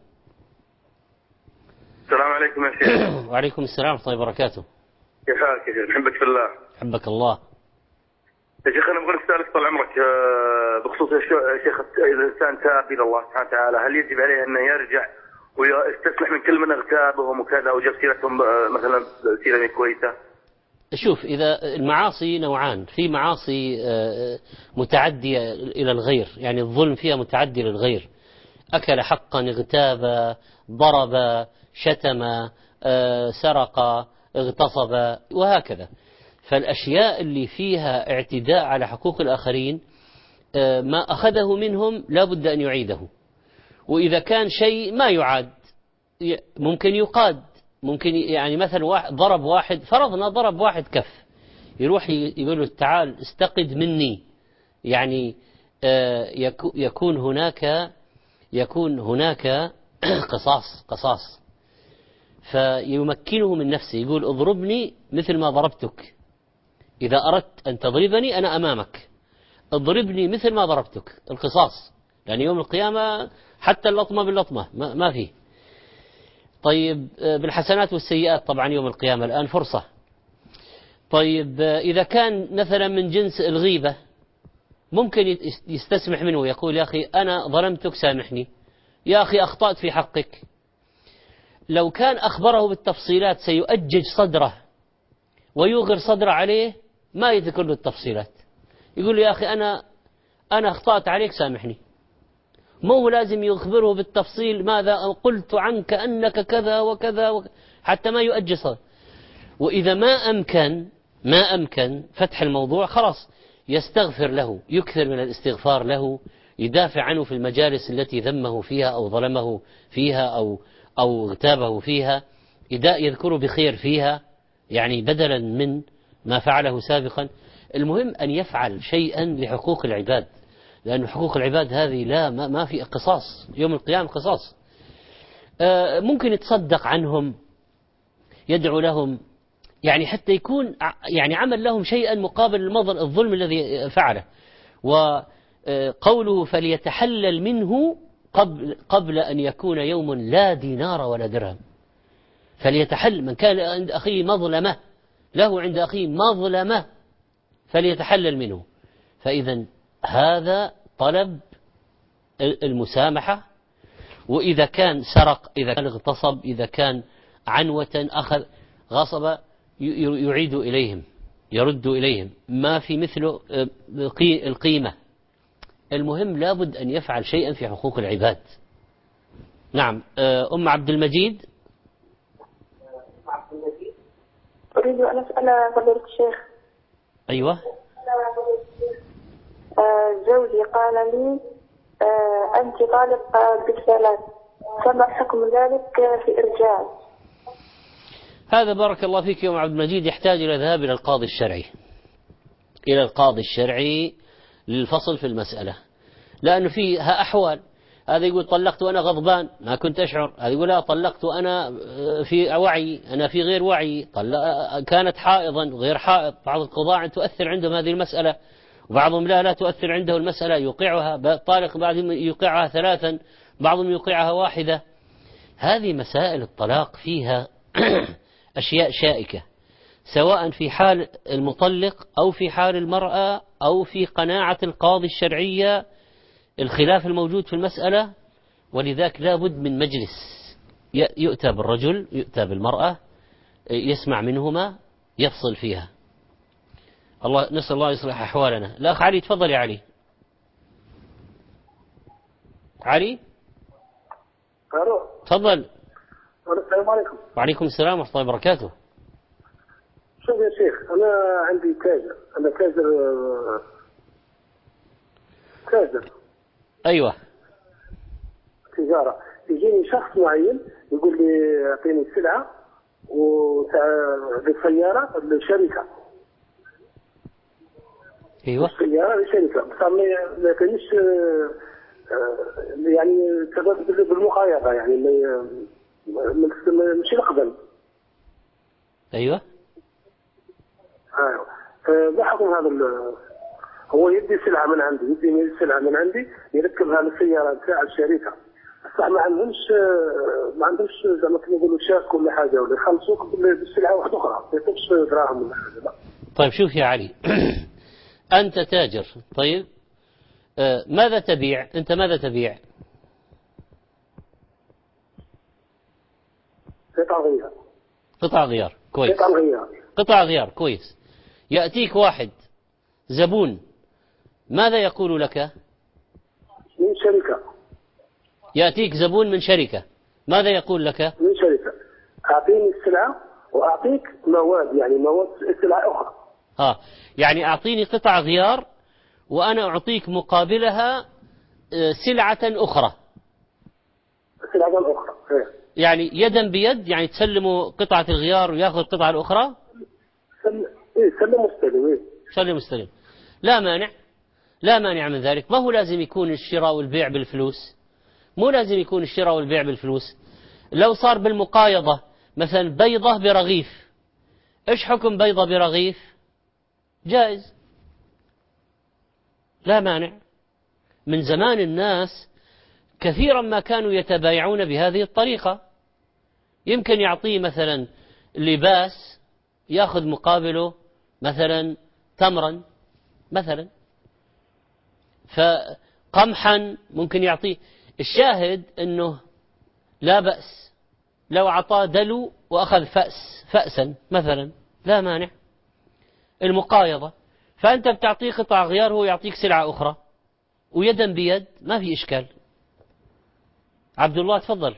السلام عليكم يا شيخ. وعليكم السلام ورحمة الله وبركاته. كيف حالك يا شيخ؟ نحبك في الله. حبك الله. يا شيخ أنا أبغى أسألك طال عمرك بخصوص يا شيخ، إذا الإنسان تاب إلى الله سبحانه وتعالى هل يجب عليه أنه يرجع ويستسمح من كل من اغتابهم وكذا وجاب سيرتهم مثلا سيرة كويسة؟ شوف، إذا المعاصي نوعان، في معاصي متعدية إلى الغير، يعني الظلم فيها متعدي للغير، أكل حقا، اغتاب، ضرب، شتم، سرق، اغتصب وهكذا. فالأشياء اللي فيها اعتداء على حقوق الآخرين ما أخذه منهم لا بد أن يعيده. وإذا كان شيء ما يعاد ممكن يقاد، ممكن يعني مثلا ضرب واحد، فرضنا ضرب واحد كف، يروح يقول له تعال استقد مني، يعني يكون هناك قصاص فيمكنه من نفسه، يقول اضربني مثل ما ضربتك، إذا أردت أن تضربني أنا أمامك، اضربني مثل ما ضربتك، القصاص، لأن يوم القيامة حتى اللطمة باللطمة ما فيه. طيب بالحسنات والسيئات طبعا يوم القيامة الآن فرصة. طيب إذا كان مثلا من جنس الغيبة ممكن يستسمح منه، يقول يا أخي أنا ظلمتك سامحني، يا أخي أخطأت في حقك. لو كان أخبره بالتفصيلات سيؤجج صدره ويوغر صدره عليه، ما يذكر له التفصيلات، يقول له يا أخي أنا أخطأت عليك سامحني، مو لازم يخبره بالتفصيل ماذا قلت عنك أنك كذا وكذا حتى ما يؤجج صدره. وإذا ما أمكن فتح الموضوع خلاص يستغفر له، يكثر من الاستغفار له، يدافع عنه في المجالس التي ذمه فيها أو ظلمه فيها أو اغتابه فيها، يذكره بخير فيها، يعني بدلا من ما فعله سابقا. المهم أن يفعل شيئا لحقوق العباد، لأن حقوق العباد هذه ما في قصاص يوم القيامة، قصاص. ممكن يتصدق عنهم، يدعو لهم، يعني حتى يكون يعني عمل لهم شيئا مقابل الظلم الذي فعله. وقوله فليتحلل منه قبل أن يكون يوم لا دينار ولا درهم. فليتحلل، من كان عند أخيه مظلمة، له عند أخيه مظلمة فليتحلل منه. فإذا هذا طلب المسامحة. وإذا كان سرق، إذا كان اغتصب، إذا كان عنوة أخذ غصب، يعيد إليهم، يرد إليهم، ما في مثله القيمة. المهم لابد أن يفعل شيئا في حقوق العباد. نعم. أم عبد المجيد. أريد أن أسأل فضيلة الشيخ. أيوة. زوجي قال لي أنت طالق بالثلاث، فما حكم ذلك في إرجاع؟ هذا بارك الله فيك يا أم عبد المجيد يحتاج إلى ذهاب إلى القاضي الشرعي، إلى القاضي الشرعي للفصل في المسألة، لأنه فيها أحوال. هذا يقول طلقت وأنا غضبان ما كنت أشعر، هذا يقول لا طلقت وأنا في وعي، أنا في غير وعي، كانت حائضا غير حائض. بعض القضاة تؤثر عندهم هذه المسألة، وبعضهم لا تؤثر عنده المسألة، يوقعها طالق، بعضهم يوقعها ثلاثا، بعضهم يوقعها واحدة. هذه مسائل الطلاق فيها أشياء شائكة، سواء في حال المطلق أو في حال المرأة أو في قناعة القاضي الشرعية، الخلاف الموجود في المسألة. ولذلك لا بد من مجلس يؤتى بالرجل يؤتى بالمرأة، يسمع منهما، يفصل فيها. نسأل الله يصلح أحوالنا. الأخ علي، تفضل يا علي. علي تفضل. السلام عليكم. وعليكم السلام ورحمة الله وبركاته. شوف يا شيخ، أنا عندي تاجر، أنا تاجر أيوة. تجارة. يجيني شخص معين يقول لي أعطيني السلعة بالسيارة للشركة. أيوة. السيارة للشركة، بس ما يعطينيش يعني بالمقايضة، يعني مش الأقدم. أيوة. ايوه. ما حكم هذا؟ هو يدي سلعه من عندي، يديني سلعه من عندي يركبها للسياره تاع الشركه، بس ما عندهمش زي ما كنا نقولوا شاك ولا حاجه، ولا يخلصوك بالسلعه واحده اخرى، ما يعطوكش دراهم ولا حاجه. لا. طيب شوف يا علي، أنت تاجر، طيب ماذا تبيع؟ أنت ماذا تبيع؟ قطع غيار. كويس. قطع غيار كويس. يأتيك واحد زبون، ماذا يقول لك؟ من شركة. يأتيك زبون من شركة، ماذا يقول لك؟ من شركة، أعطيني السلعة وأعطيك مواد، يعني مواد سلعة أخرى. يعني أعطيني قطع غيار وأنا أعطيك مقابلها سلعة أخرى. سلعة أخرى. يعني يدا بيد، يعني تسلموا قطعة الغيار ويأخذ القطعة الأخرى. سلم مستلم. لا مانع من ذلك. ما هو لازم يكون الشراء والبيع بالفلوس، مو لازم يكون الشراء والبيع بالفلوس. لو صار بالمقايضة، مثلا بيضة برغيف، إيش حكم بيضة برغيف؟ جائز، لا مانع. من زمان الناس كثيرا ما كانوا يتبايعون بهذه الطريقة. يمكن يعطيه مثلا لباس يأخذ مقابله مثلا تمرا مثلا، فقمحا ممكن يعطيه. الشاهد أنه لا بأس لو أعطاه دلو وأخذ فأسا مثلا، لا مانع. المقايضة، فأنت بتعطيه قطع غيار هو يعطيك سلعة أخرى ويدا بيد، ما في إشكال. عبد الله تفضل.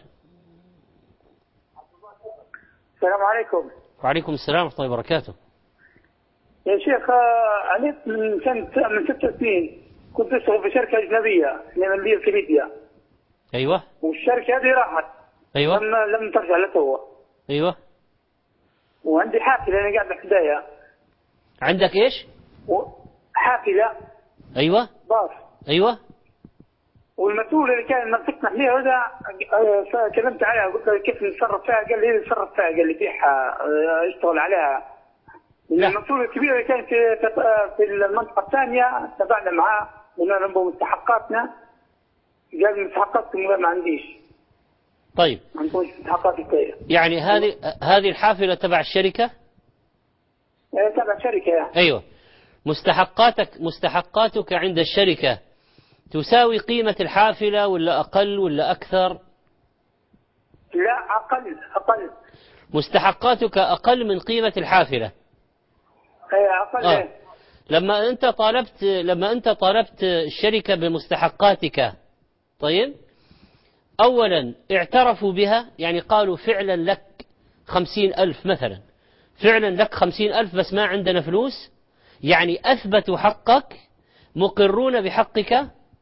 السلام عليكم. وعليكم السلام ورحمة الله وبركاته. يا شيخ، أنا من 6 سنين كنت أشتغل في شركة أجنبية نيمندية في ليبيا. أيوة. والشركة هذه راحت. أيوة. لم ترجع لتوا. أيوة. وعندي حافلة أنا قاعد بحدايا. عندك إيش؟ حافلة. أيوة. باص. أيوة. والمسؤول اللي كان مسكنا عليها هذا كلمت عليها، قلت له كيف نتصرف فيها؟ قال لي نتصرف فيها، قال لي بيعها اشتغل عليها. المسؤول الكبير اللي كان في المنطقة الثانية تبعنا معاه قلنا له مستحقاتنا، قال مستحقاتكم ما عنديش. طيب. ما عندكمش مستحقات كثير. يعني هذه الحافلة تبع الشركة؟ تبع الشركة. أيوة. مستحقاتك عند الشركة تساوي قيمة الحافلة ولا أقل ولا أكثر؟ لا، أقل. مستحقاتك أقل من قيمة الحافلة. أقل. لما أنت طالبت الشركة بمستحقاتك، طيب، أولا اعترفوا بها، يعني قالوا فعلا لك 50,000 مثلا، فعلا لك 50,000 بس ما عندنا فلوس، يعني أثبتوا حقك، مقرون بحقك.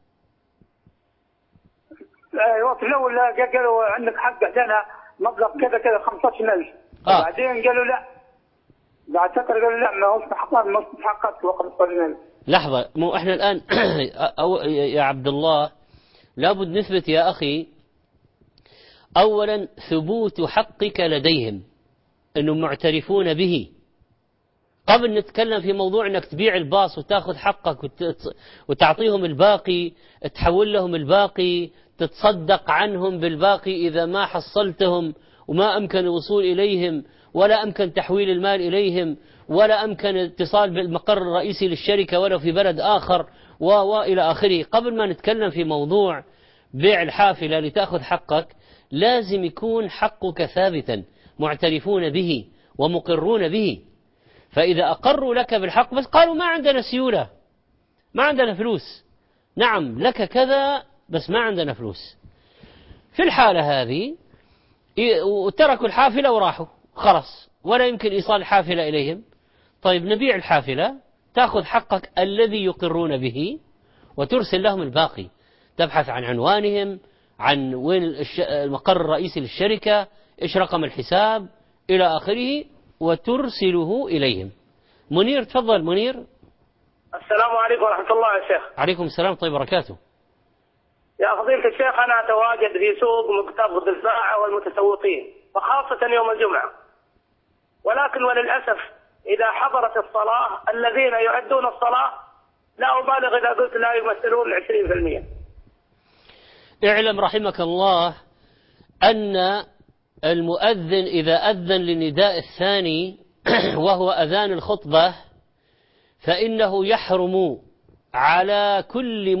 الوقت الأول قالوا عندك حق عندنا مبلغ كذا 15,000. بعدين قالوا لا، بعد فترة قالوا لا، ما هو مستحقات 15,000. لحظة، مو احنا الآن يا عبد الله لابد نثبت يا أخي أولا ثبوت حقك لديهم، أنهم معترفون به، قبل نتكلم في موضوع أنك تبيع الباص وتأخذ حقك وتعطيهم الباقي، تحول لهم الباقي، تتصدق عنهم بالباقي إذا ما حصلتهم وما أمكن الوصول إليهم ولا أمكن تحويل المال إليهم ولا أمكن اتصال بالمقر الرئيسي للشركة ولو في بلد آخر وإلى آخره. قبل ما نتكلم في موضوع بيع الحافلة لتأخذ حقك، لازم يكون حقك ثابتا، معترفون به ومقرون به. فإذا أقروا لك بالحق بس قالوا ما عندنا سيولة، ما عندنا فلوس، نعم لك كذا بس ما عندنا فلوس، في الحالة هذه وتركوا الحافلة وراحوا خلاص، ولا يمكن إيصال الحافلة إليهم، طيب نبيع الحافلة، تأخذ حقك الذي يقرون به وترسل لهم الباقي، تبحث عن عنوانهم، عن وين المقر الرئيسي للشركة، إيش رقم الحساب إلى آخره، وترسله إليهم. منير تفضل. منير. السلام عليكم ورحمة الله يا شيخ. عليكم السلام طيب وبركاته. يا فضيلة الشيخ، أنا أتواجد في سوق مكتظ الباعة والمتسوقين وخاصة يوم الجمعة، ولكن وللأسف إذا حضرت الصلاة الذين يؤدون الصلاة لا أبالغ إذا قلت لا يمثلون 20%. اعلم رحمك الله أن المؤذن إذا أذن للنداء الثاني وهو أذان الخطبة فإنه يحرم على كل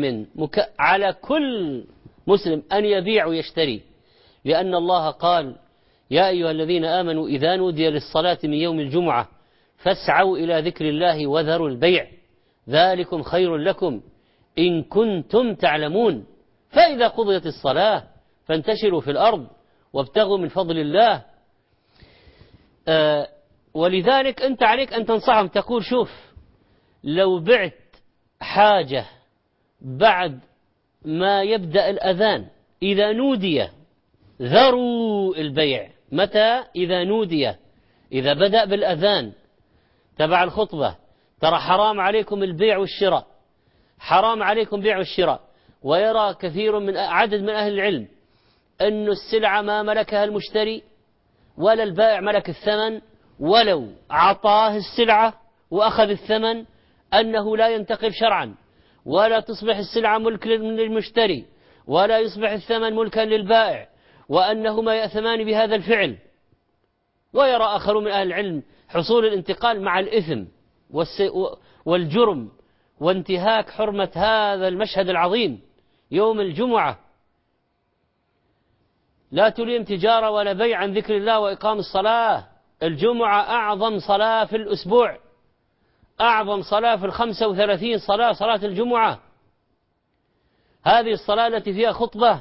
مسلم أن يبيع ويشتري، لأن الله قال: يا أيها الذين آمنوا إذا نودي للصلاة من يوم الجمعة فاسعوا إلى ذكر الله وذروا البيع ذلكم خير لكم إن كنتم تعلمون، فإذا قضيت الصلاة فانتشروا في الأرض وابتغوا من فضل الله. ولذلك أنت عليك أن تنصحهم، تقول: شوف، لو بعت حاجة بعد ما يبدأ الأذان إذا نودي ذروا البيع. متى؟ إذا نودي، إذا بدأ بالأذان تبع الخطبة. ترى حرام عليكم البيع والشراء، حرام عليكم بيع والشراء. ويرى كثير من عدد من أهل العلم أن السلعة ما ملكها المشتري ولا البائع ملك الثمن، ولو عطاه السلعة وأخذ الثمن أنه لا ينتقل شرعا، ولا تصبح السلعة ملك للمشتري ولا يصبح الثمن ملكا للبائع، وأنهما يأثمان بهذا الفعل. ويرى آخر من أهل العلم حصول الانتقال مع الإثم والجرم وانتهاك حرمة هذا المشهد العظيم يوم الجمعة. لا تليم تجارة ولا بيع عن ذكر الله وإقام الصلاة. الجمعة أعظم صلاة في الأسبوع، أعظم صلاة في 35 صلاة، صلاة الجمعة. هذه الصلاة التي فيها خطبة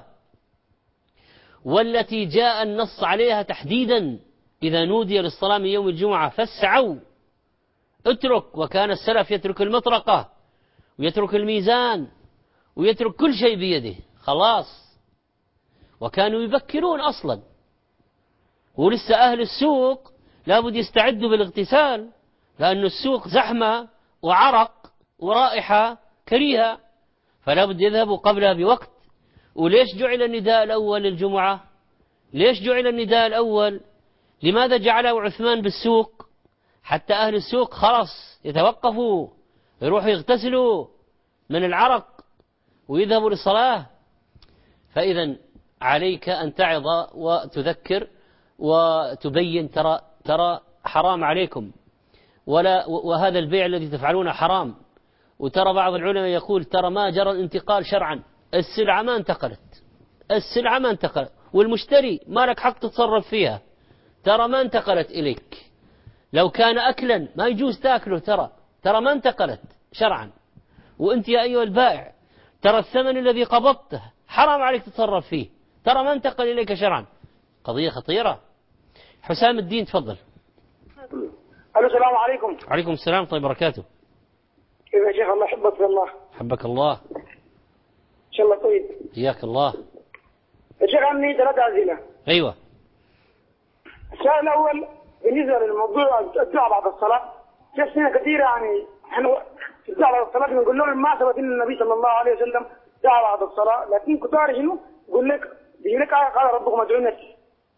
والتي جاء النص عليها تحديدا: إذا نودي للصلاة من يوم الجمعة فاسعوا. اترك. وكان السلف يترك المطرقة ويترك الميزان ويترك كل شيء بيده، خلاص. وكانوا يبكرون أصلا، ولسه أهل السوق لابد يستعدوا بالاغتسال، لأن السوق زحمة وعرق ورائحة كريهة، فلا بد يذهبوا قبلها بوقت. وليش جعل النداء الأول للجمعة؟ ليش جعل النداء الأول؟ لماذا جعله عثمان بالسوق؟ حتى أهل السوق خلاص يتوقفوا، يروحوا يغتسلوا من العرق ويذهبوا للصلاة. فإذا عليك أن تعظ وتذكر وتبين: ترى حرام عليكم، وهذا البيع الذي تفعلونه حرام. وترى بعض العلماء يقول: ترى ما جرى الانتقال شرعا، السلعة ما انتقلت، والمشتري ما لك حق تتصرف فيها، ترى ما انتقلت إليك. لو كان أكلا ما يجوز تأكله، ترى ما انتقلت شرعا. وأنت يا أيها البائع ترى الثمن الذي قبضته حرام عليك تتصرف فيه، ترى ما انتقل إليك شرعا. قضية خطيرة. حسام الدين تفضل. السلام عليكم. عليكم السلام طيب وبركاته. كيف يا شيخ؟ الله يحبك في الله. حبك الله. إن شاء الله طيب. حياك الله. يا شيخ عندي 3 أسئلة. أيوة. السؤال الأول بالنسبة للموضوع الدعاء بعد الصلاة. شيخ سنة كثيرة يعني احنا في الدعاء بعد الصلاة بنقول لهم ما ثبت إن النبي صلى الله عليه وسلم دعا بعد الصلاة، لكن كنت أعرف إنه يقول لك بيجي لك قال ربكم ادعوني.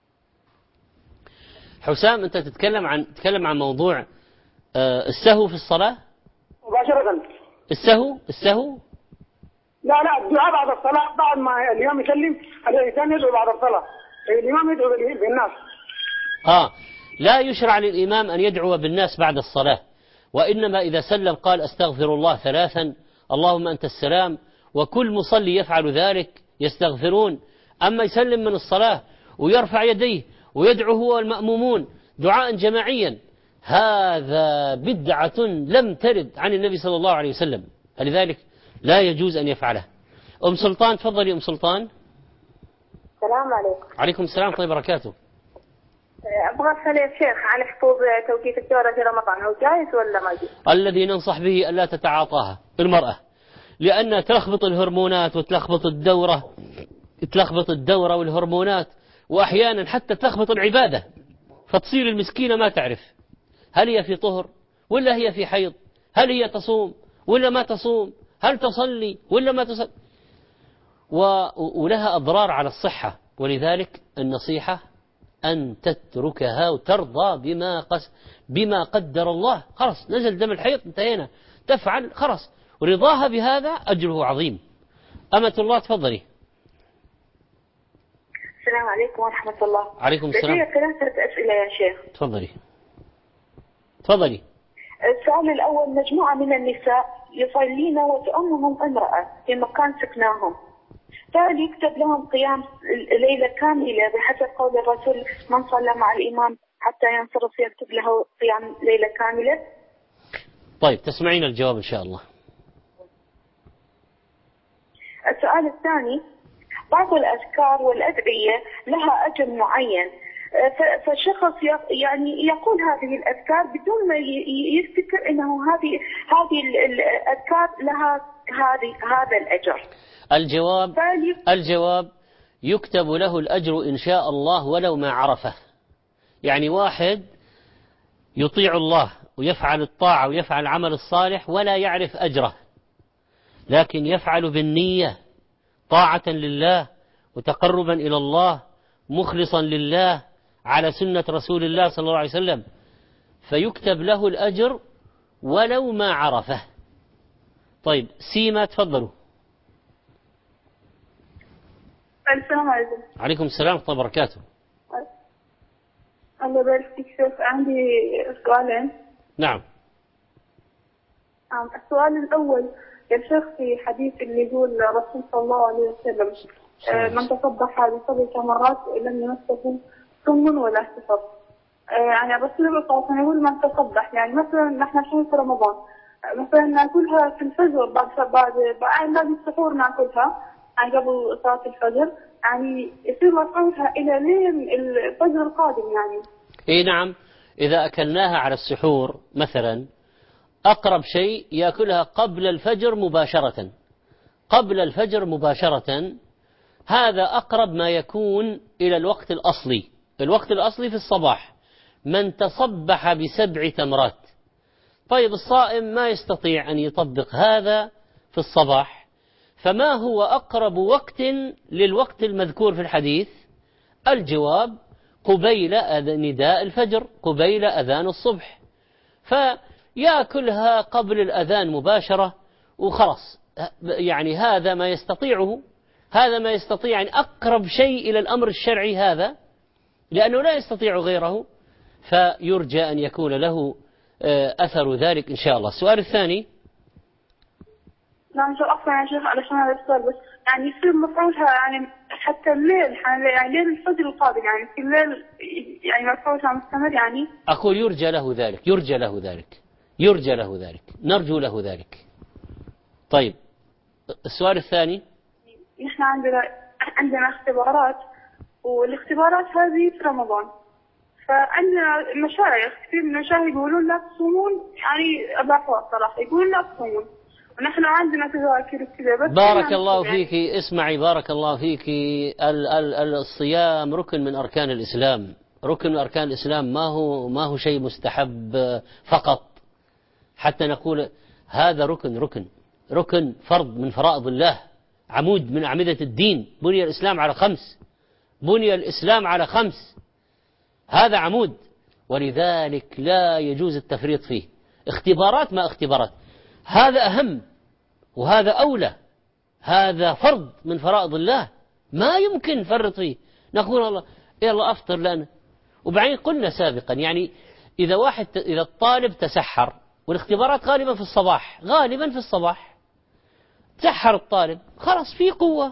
حسام أنت تتكلم عن موضوع السهو في الصلاة مباشرة. السهو لا الدعاء بعد الصلاة، بعد ما الإمام يسلم الإنسان يدعو بعد الصلاة، الإمام يدعو بالناس. لا يشرع للإمام أن يدعو بالناس بعد الصلاة، وإنما إذا سلم قال: أستغفر الله 3، اللهم أنت السلام. وكل مصلي يفعل ذلك، يستغفرون. أما يسلم من الصلاة ويرفع يديه ويدعو هو والمأمومون دعاء جماعيا، هذا بدعة لم ترد عن النبي صلى الله عليه وسلم، فلذلك لا يجوز أن يفعله. أم سلطان تفضلي. أم سلطان. السلام عليكم. عليكم السلام طيب وبركاته. أبغى أسأل يا شيخ عن حفوظ توقيت الدورة في رمضان، هو جائز ولا ما جائز؟ الذي ننصح به ألا تتعاطاها المرأة، لأنها تلخبط الهرمونات وتلخبط الدورة والهرمونات، وأحيانا حتى تلخبط العبادة، فتصير المسكينة ما تعرف هل هي في طهر ولا هي في حيض، هل هي تصوم ولا ما تصوم، هل تصلي ولا ما تصلي، ولها أضرار على الصحة. ولذلك النصيحة أن تتركها وترضى بما قدر الله. خلاص نزل دم الحيض انتهينا، تفعل خلاص، ورضاها بهذا أجره عظيم. أمة الله تفضلي. السلام عليكم ورحمة الله. عليكم السلام. لدي 3 أسئلة يا شيخ. تفضلي. السؤال الأول: مجموعة من النساء يصلين وتؤمهم امرأة في مكان سكناهم، فهل يكتب لهم قيام ليلة كاملة بحسب قول الرسول: من صلى مع الإمام حتى ينصرف يكتب له قيام ليلة كاملة؟ طيب تسمعين الجواب إن شاء الله. السؤال الثاني: بعض الأذكار والأدعية لها أجر معين، فالشخص يعني يقول هذه الأذكار بدون ما يفتكر أنه هذه الأذكار لها هذا الأجر. الجواب يكتب له الأجر إن شاء الله ولو ما عرفه. يعني واحد يطيع الله ويفعل الطاعة ويفعل العمل الصالح ولا يعرف أجره، لكن يفعل بالنية طاعة لله وتقربا إلى الله مخلصا لله على سنة رسول الله صلى الله عليه وسلم، فيكتب له الأجر ولو ما عرفه. طيب سيما تفضلوا. السلام عليكم. عليكم السلام ورحمة الله وبركاته. الله يبارك فيك شيخ، عندي سؤالين. نعم. السؤال الأول يا شيخ، في حديث اللي يقول الرسول صلى الله عليه وسلم: من تصبح ب7 مرات لم يمسه سم ولا سفر. يعني الرسول صلى الله عليه وسلم يقول من تصبح، يعني مثلا نحن الحين في رمضان مثلا ناكلها في الفجر بعد السحور ناكلها، يعني قبل صلاة الفجر، يعني يصير مفعولها إلى لين الفجر القادم يعني. إيه نعم، إذا أكلناها على السحور مثلا أقرب شيء يأكلها قبل الفجر مباشرة، هذا أقرب ما يكون إلى الوقت الأصلي. الوقت الأصلي في الصباح، من تصبح ب7 تمرات. طيب الصائم ما يستطيع أن يطبق هذا في الصباح، فما هو أقرب وقت للوقت المذكور في الحديث؟ الجواب: قبيل نداء الفجر، قبيل أذان الصبح، فيأكلها قبل الأذان مباشرة وخلص. يعني هذا ما يستطيع يعني أقرب شيء إلى الأمر الشرعي هذا، لأنه لا يستطيع غيره، فيرجى أن يكون له أثر ذلك إن شاء الله. السؤال الثاني. نعم شو أصلا يا شيخ علشان هذا السؤال بس، يعني يصير مفعولها يعني حتى الليل، يعني ليل الفجر القادم، يعني في الليل يعني مفعولها مستمر يعني. أقول يرجى له ذلك، نرجو له ذلك. طيب السؤال الثاني. نحن عندنا اختبارات، والاختبارات هذه في رمضان، فعندنا مشايخ كثير من المشايخ يقولون لا تصومون، يعني أضعفوا صراحة يقولون لا تصومون، ونحن عندنا تذاكر كذا بس. بارك الله فيك، اسمعي بارك الله فيك، الصيام ركن من أركان الإسلام، ركن من أركان الإسلام، ما هو شيء مستحب فقط حتى نقول هذا ركن فرض من فرائض الله، عمود من أعمدة الدين. بني الإسلام على 5، هذا عمود، ولذلك لا يجوز التفريط فيه. اختبارات ما اختبارات، هذا أهم وهذا أولى، هذا فرض من فرائض الله، ما يمكن نفرط فيه. نقول الله يلا أفطر لنا، وبعدين قلنا سابقا يعني إذا الطالب تسحر، والاختبارات غالبا في الصباح تسحر الطالب، خلاص في قوة،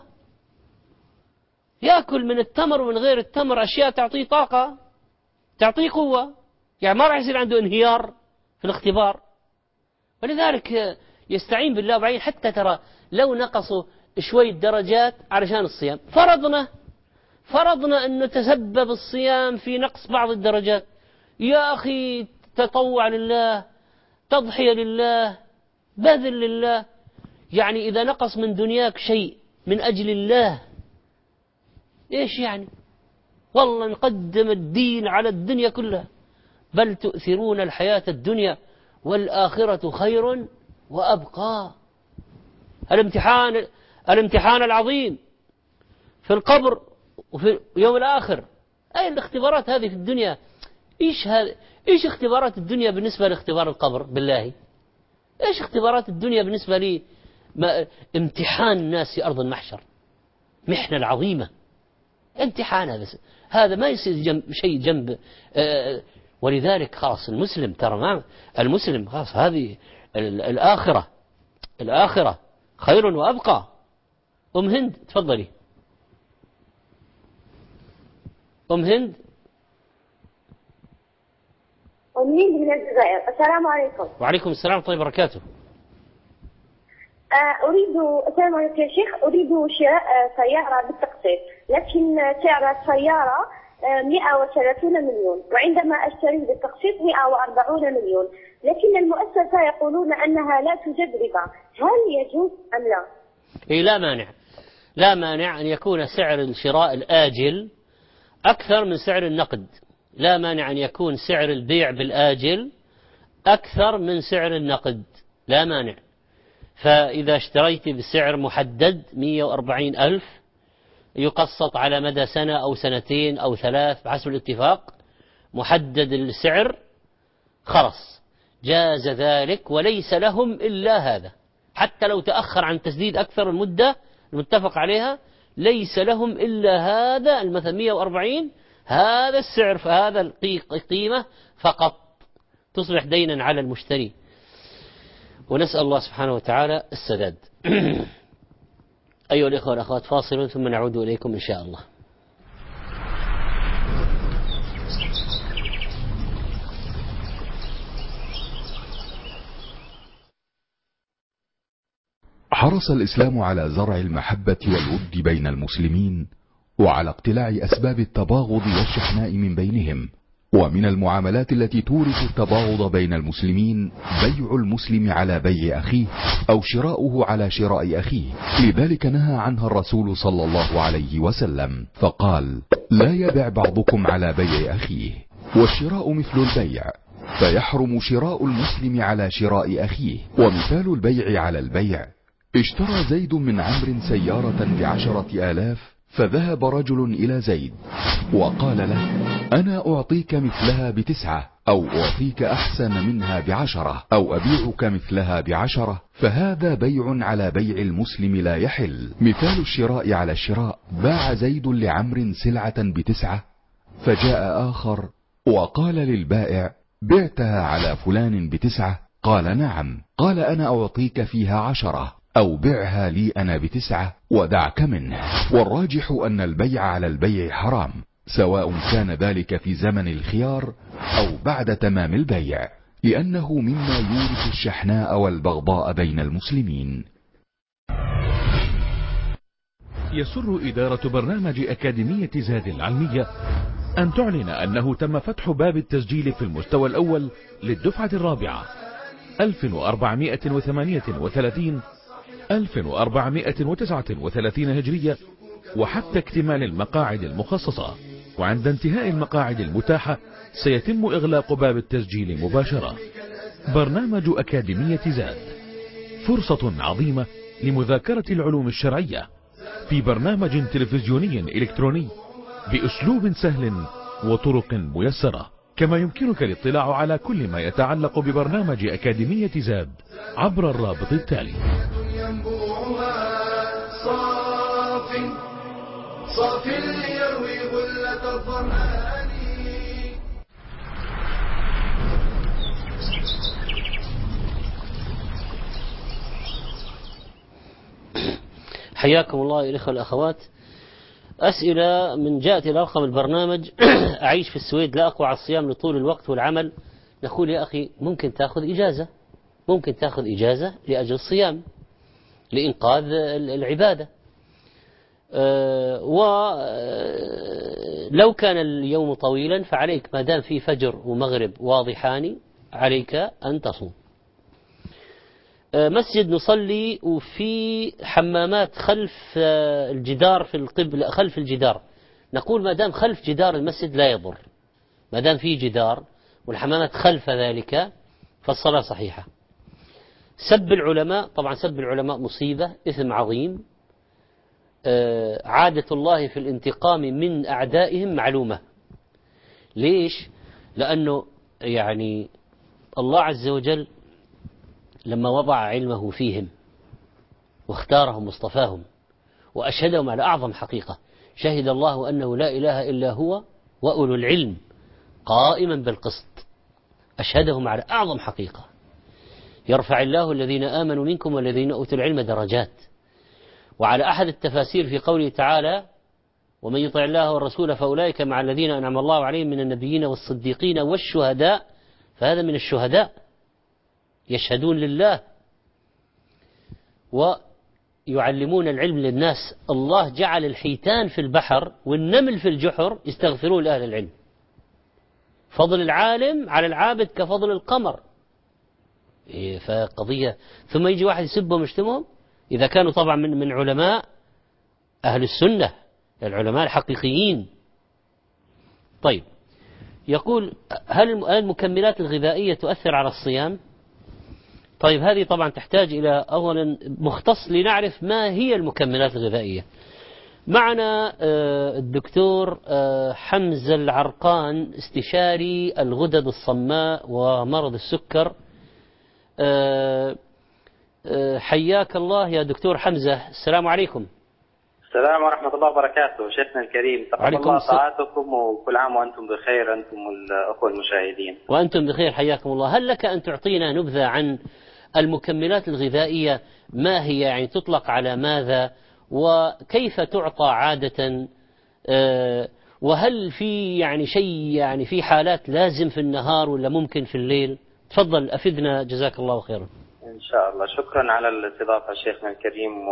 يأكل من التمر ومن غير التمر أشياء تعطيه طاقة، تعطيه قوة، يعني ما راح يصير عنده انهيار في الاختبار. ولذلك يستعين بالله. وبعدين حتى ترى لو نقصوا شوية درجات علشان الصيام، فرضنا أن تسبب الصيام في نقص بعض الدرجات، يا أخي تطوع لله، تضحية لله، بذل لله. يعني إذا نقص من دنياك شيء من أجل الله إيش يعني؟ والله نقدم الدين على الدنيا كلها. بل تؤثرون الحياة الدنيا والآخرة خير وأبقى. الامتحان العظيم في القبر وفي يوم الآخر. أي الاختبارات هذه في الدنيا؟ إيش اختبارات الدنيا بالنسبة لاختبار القبر؟ بالله إيش اختبارات الدنيا بالنسبة لي؟ امتحان الناس في أرض المحشر، محنة العظيمة، امتحان. هذا ما يصير شيء جنب. ولذلك خلاص المسلم ترى المسلم خلاص هذه الآخرة خير وأبقى. أم هند تفضلي. أم هند. أم هند من الجزائر. السلام عليكم. وعليكم السلام ورحمة الله وبركاته. السلام عليكم يا شيخ. أريد شراء سيارة بالتقسيط، لكن سعر السيارة 130 مليون، وعندما أشتري بالتقسيط 140 مليون، لكن المؤسسة يقولون أنها لا توجد ربا. هل يجوز أم لا؟ لا مانع أن يكون سعر الشراء الآجل أكثر من سعر النقد. لا مانع أن يكون سعر البيع بالآجل أكثر من سعر النقد، لا مانع. فإذا اشتريت بسعر محدد 140,000 يقسط على مدى سنة أو سنتين أو 3 بحسب الاتفاق، محدد السعر، خلص جاز ذلك وليس لهم إلا هذا. حتى لو تأخر عن تسديد أكثر المدة المتفق عليها ليس لهم إلا هذا المثل 140، هذا السعر، فهذا القيمة فقط، تصبح دينا على المشتري. ونسأل الله سبحانه وتعالى السداد. أيها الإخوة والأخوات، فاصل ثم نعود إليكم إن شاء الله. حرص الإسلام على زرع المحبة والود بين المسلمين، وعلى اقتلاع أسباب التباغض والشحناء من بينهم. ومن المعاملات التي تورث التباغض بين المسلمين بيع المسلم على بيع أخيه أو شراؤه على شراء أخيه. لذلك نهى عنها الرسول صلى الله عليه وسلم فقال: لا يبع بعضكم على بيع أخيه. والشراء مثل البيع، فيحرم شراء المسلم على شراء أخيه. ومثال البيع على البيع: اشترى زيد من عمرو سيارة ب10,000، فذهب رجل إلى زيد وقال له: أنا أعطيك مثلها ب9، أو أعطيك أحسن منها ب10، أو أبيعك مثلها ب10، فهذا بيع على بيع المسلم لا يحل. مثال الشراء على الشراء: باع زيد لعمرو سلعة ب9، فجاء آخر وقال للبائع: بعتها على فلان ب9؟ قال: نعم. قال: أنا أعطيك فيها 10، أو بعها لي أنا ب9 ودعك منه. والراجح أن البيع على البيع حرام، سواء كان ذلك في زمن الخيار أو بعد تمام البيع، لأنه مما يورث الشحناء والبغضاء بين المسلمين. يسر إدارة برنامج أكاديمية زاد العلمية أن تعلن أنه تم فتح باب التسجيل في المستوى الأول للدفعة الرابعة 1438 1439 هجرية، وحتى اكتمال المقاعد المخصصة. وعند انتهاء المقاعد المتاحة سيتم إغلاق باب التسجيل مباشرة. برنامج أكاديمية زاد فرصة عظيمة لمذاكرة العلوم الشرعية في برنامج تلفزيوني إلكتروني بأسلوب سهل وطرق ميسرة. كما يمكنك الاطلاع على كل ما يتعلق ببرنامج أكاديمية زاد عبر الرابط التالي. صافٍ ليروي غلة الظمآن. حياكم الله الإخوة الأخوات. أسئلة من جاءت إلى رقم البرنامج: أعيش في السويد، لا أقوى على الصيام لطول الوقت والعمل. نقول يا أخي ممكن تأخذ إجازة لأجل الصيام لإنقاذ العبادة. لو كان اليوم طويلا فعليك ما دام في فجر ومغرب واضحان عليك أن تصوم. مسجد نصلي وفي حمامات خلف الجدار في القبلة، خلف الجدار، نقول ما دام خلف جدار المسجد لا يضر، ما دام في جدار والحمامات خلف ذلك فالصلاة صحيحة. سب العلماء، طبعا سب العلماء مصيبة، إثم عظيم. عادة الله في الانتقام من أعدائهم معلومة. ليش؟ لأنه يعني الله عز وجل لما وضع علمه فيهم واختارهم واصطفاهم وأشهدهم على أعظم حقيقة، شهد الله أنه لا إله إلا هو وأولو العلم قائما بالقسط، أشهدهم على أعظم حقيقة. يرفع الله الذين آمنوا منكم والذين أوتوا العلم درجات. وعلى أحد التفاسير في قوله تعالى ومن يطع الله والرسول فأولئك مع الذين أنعم الله عليهم من النبيين والصديقين والشهداء، فهذا من الشهداء يشهدون لله ويعلمون العلم للناس. الله جعل الحيتان في البحر والنمل في الجحر يستغفرون لأهل العلم. فضل العالم على العابد كفضل القمر. فقضية ثم يجي واحد يسبهم ويشتمهم إذا كانوا طبعا من علماء أهل السنة، العلماء الحقيقيين. طيب، يقول هل المكملات الغذائية تؤثر على الصيام؟ طيب، هذه طبعا تحتاج إلى أولا مختص لنعرف ما هي المكملات الغذائية. معنا الدكتور حمزة العرقان، استشاري الغدد الصماء ومرض السكر. حياك الله يا دكتور حمزة. السلام عليكم. السلام ورحمة الله وبركاته. شيخنا الكريم، تقبل الله طاعاتكم وكل عام وأنتم بخير، أنتم والأخوة المشاهدين. وأنتم بخير حياكم الله. هل لك أن تعطينا نبذة عن المكملات الغذائية؟ ما هي، يعني تطلق على ماذا وكيف تعطى عادة؟ وهل في يعني شيء يعني في حالات لازم في النهار ولا ممكن في الليل؟ تفضل أفدنا جزاك الله خيرا. إن شاء الله. شكرا على الاستضافة شيخنا الكريم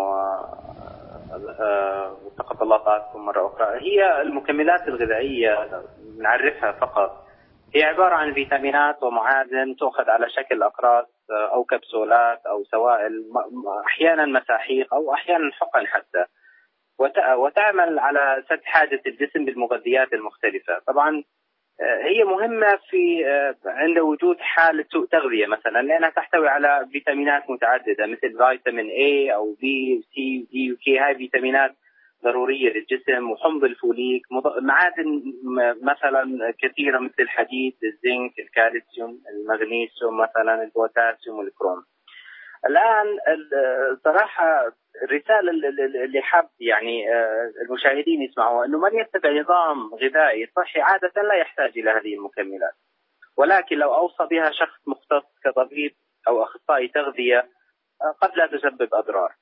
وتقبل الله طاعتكم مرة أخرى. هي المكملات الغذائية نعرفها فقط، هي عبارة عن فيتامينات ومعادن تؤخذ على شكل أقراص أو كبسولات أو سوائل، أحيانا مساحيق أو أحيانا حقن حتى، وتعمل على سد حاجة الجسم بالمغذيات المختلفة. طبعا هي مهمة في عند وجود حالة سوء تغذية مثلا، لأنها تحتوي على فيتامينات متعددة مثل فيتامين A أو B C D و K. هاي فيتامينات ضرورية للجسم، وحمض الفوليك، معادن مثلا كثيرة مثل الحديد، الزنك، الكالسيوم، المغنيسيوم مثلا، البوتاسيوم والكروم. الآن صراحة الرسالة اللي حاب يعني المشاهدين يسمعوها أنه من يتبع نظام غذائي صحي عادة لا يحتاج إلى هذه المكملات، ولكن لو أوصى بها شخص مختص كطبيب أو أخصائي تغذية قد لا تسبب أضرار.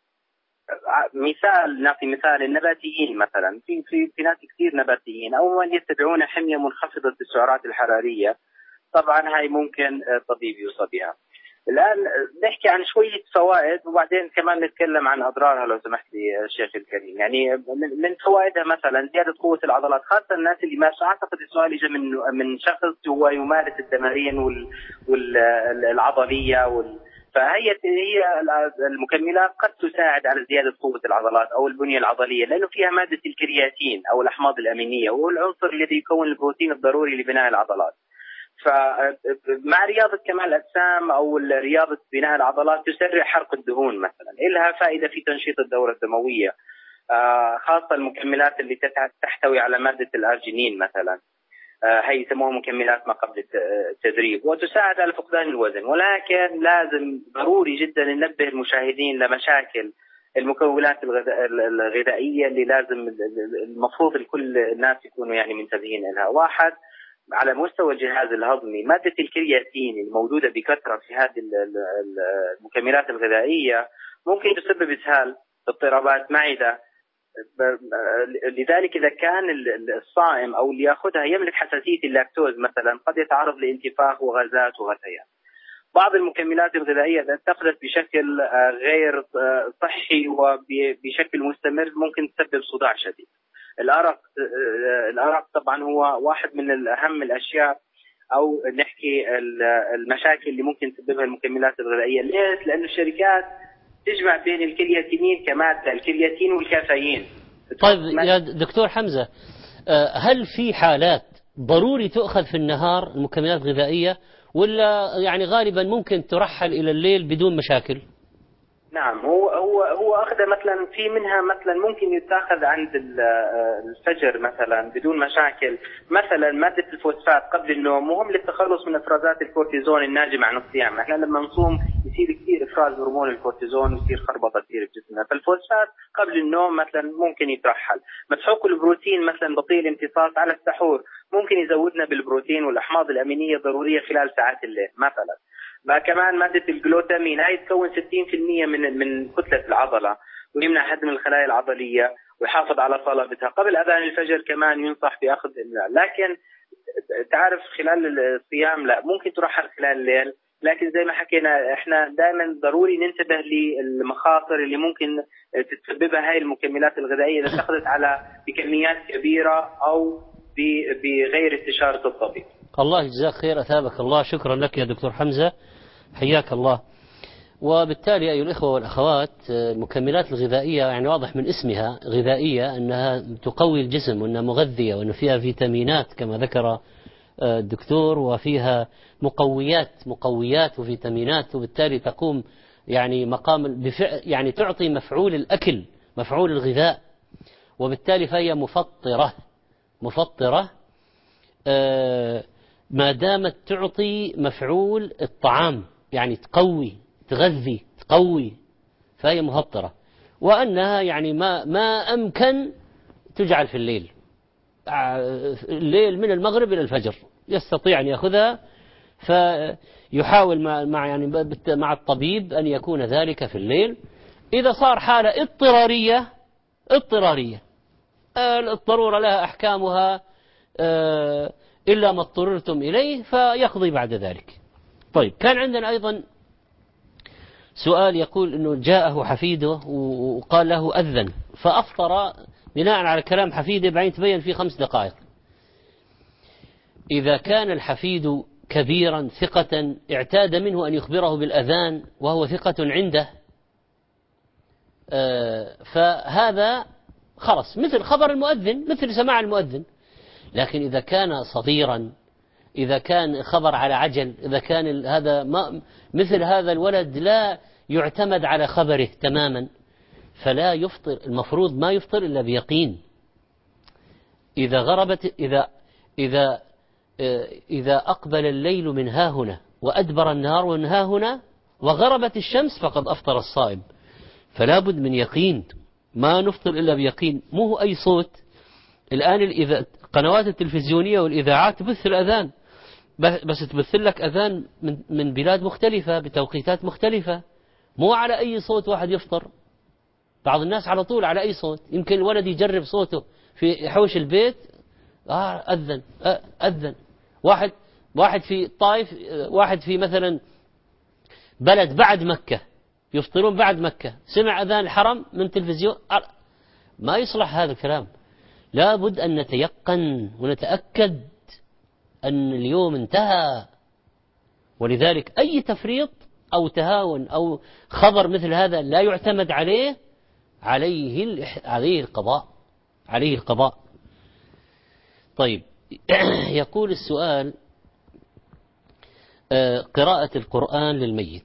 نعطي مثال النباتيين مثلا، في ناس كثير نباتيين أو من يتبعون حمية منخفضة السعرات الحرارية، طبعا هاي ممكن الطبيب يوصى بها. الآن نحكي عن شوية فوائد وبعدين كمان نتكلم عن أضرارها لو سمحت لي الشيخ الكريم. يعني من فوائدها مثلا زيادة قوة العضلات، خاصة الناس اللي ما أعتقد السؤال يجي من شخص هو يمارس التمارين والعضلية فهي المكملات قد تساعد على زيادة قوة العضلات أو البنية العضلية، لأنه فيها مادة الكرياتين أو الأحماض الأمينية، وهو العنصر الذي يكون البروتين الضروري لبناء العضلات. فمع رياضة كمال الأجسام أو رياضة بناء العضلات تسرع حرق الدهون مثلا، لها فائدة في تنشيط الدورة الدموية، خاصة المكملات اللي تحتوي على مادة الأرجينين مثلا، هي يسموها مكملات ما قبل التدريب، وتساعد على فقدان الوزن. ولكن لازم ضروري جدا ننبه المشاهدين لمشاكل المكملات الغذائية اللي لازم المفروض الكل الناس يكونوا يعني منتبهين لها. واحد، على مستوى الجهاز الهضمي، مادة الكرياتين الموجودة بكثرة في هذه المكملات الغذائية ممكن تسبب إسهال، اضطرابات معدة. لذلك إذا كان الصائم أو اللي يأخذها يملك حساسية اللاكتوز مثلا قد يتعرض لانتفاخ وغازات وغثيان. بعض المكملات الغذائية إذا اتخذت بشكل غير صحي وبشكل مستمر ممكن تسبب صداع شديد. الأرق طبعا هو واحد من الأهم الأشياء، أو نحكي المشاكل اللي ممكن تسببها المكملات الغذائية. ليش؟ لأن الشركات تجمع بين الكرياتينين كمادة، الكرياتين والكافيين. طيب يا دكتور حمزة، هل في حالات ضروري تؤخذ في النهار المكملات الغذائية، ولا يعني غالبا ممكن ترحل إلى الليل بدون مشاكل؟ نعم، هو أخذ مثلا في منها مثلا ممكن يتاخذ عند الفجر مثلا بدون مشاكل. مثلا مادة الفوسفات قبل النوم مهم للتخلص من افرازات الكورتيزون الناجمة عن الصيام. احنا لما نصوم يصير كثير افراز هرمون الكورتيزون ويصير خربطة كثير في جسمنا، فالفوسفات قبل النوم مثلا ممكن يترحل. مسحوق البروتين مثلا بطيء الامتصاص على السحور ممكن يزودنا بالبروتين والأحماض الأمينية ضرورية خلال ساعات الليل مثلا. ما كمان مادة الجلوتامين هاي تكون 60% من كتلة العضلة ويمنع هدم الخلايا العضلية ويحافظ على صلابتها. قبل أذان الفجر كمان ينصح بأخذ لكن تعرف خلال الصيام لا، ممكن ترحل خلال الليل. لكن زي ما حكينا احنا دائما ضروري ننتبه للمخاطر اللي ممكن تسببها هاي المكملات الغذائية إذا اتخذت على بكميات كبيرة أو بغير استشارة الطبيب. الله يجزاك خير، أثابك الله. شكرا لك يا دكتور حمزة، حياك الله. وبالتالي أيها الإخوة والأخوات، المكملات الغذائية يعني واضح من اسمها غذائية أنها تقوي الجسم وأنها مغذية وأن فيها فيتامينات كما ذكر الدكتور، وفيها مقويات وفيتامينات، وبالتالي تقوم يعني مقام يعني تعطي مفعول الأكل، مفعول الغذاء، وبالتالي فهي مفطرة ما دامت تعطي مفعول الطعام، يعني تغذي تقوي، فهي مفطرة. وأنها يعني ما أمكن تجعل في الليل من المغرب إلى الفجر يستطيع أن يأخذها، فيحاول مع الطبيب أن يكون ذلك في الليل. إذا صار حالة اضطرارية الضرورة لها أحكامها إلا ما اضطررتم إليه فيقضي بعد ذلك. طيب، كان عندنا أيضا سؤال يقول أنه جاءه حفيده وقال له أذن فأفطر بناء على كلام حفيده، بعدين تبين في 5 دقائق. إذا كان الحفيد كبيرا ثقة اعتاد منه أن يخبره بالأذان وهو ثقة عنده، فهذا خلص مثل خبر المؤذن، مثل سماع المؤذن. لكن إذا كان صغيرا، إذا كان خبر على عجل، إذا كان مثل هذا الولد لا يعتمد على خبره تماما، فلا يفطر. المفروض ما يفطر إلا بيقين. إذا أقبل الليل من ها هنا وأدبر النهار من ها هنا وغربت الشمس فقد أفطر الصائم. فلا بد من يقين، ما نفطر إلا بيقين. مو هو أي صوت. الآن القنوات التلفزيونية والإذاعات تبث الأذان، بس تبث لك أذان من بلاد مختلفة بتوقيتات مختلفة، مو على أي صوت واحد يفطر. بعض الناس على طول على أي صوت. يمكن الولد يجرب صوته في حوش البيت، أذن. واحد في الطائف، واحد في مثلا بلد بعد مكة، يفطرون بعد مكة، سمع أذان الحرم من تلفزيون. ما يصلح هذا الكلام. لا بد أن نتيقن ونتأكد أن اليوم انتهى. ولذلك أي تفريط أو تهاون أو خبر مثل هذا لا يعتمد عليه القضاء. طيب، يقول السؤال: قراءة القرآن للميت،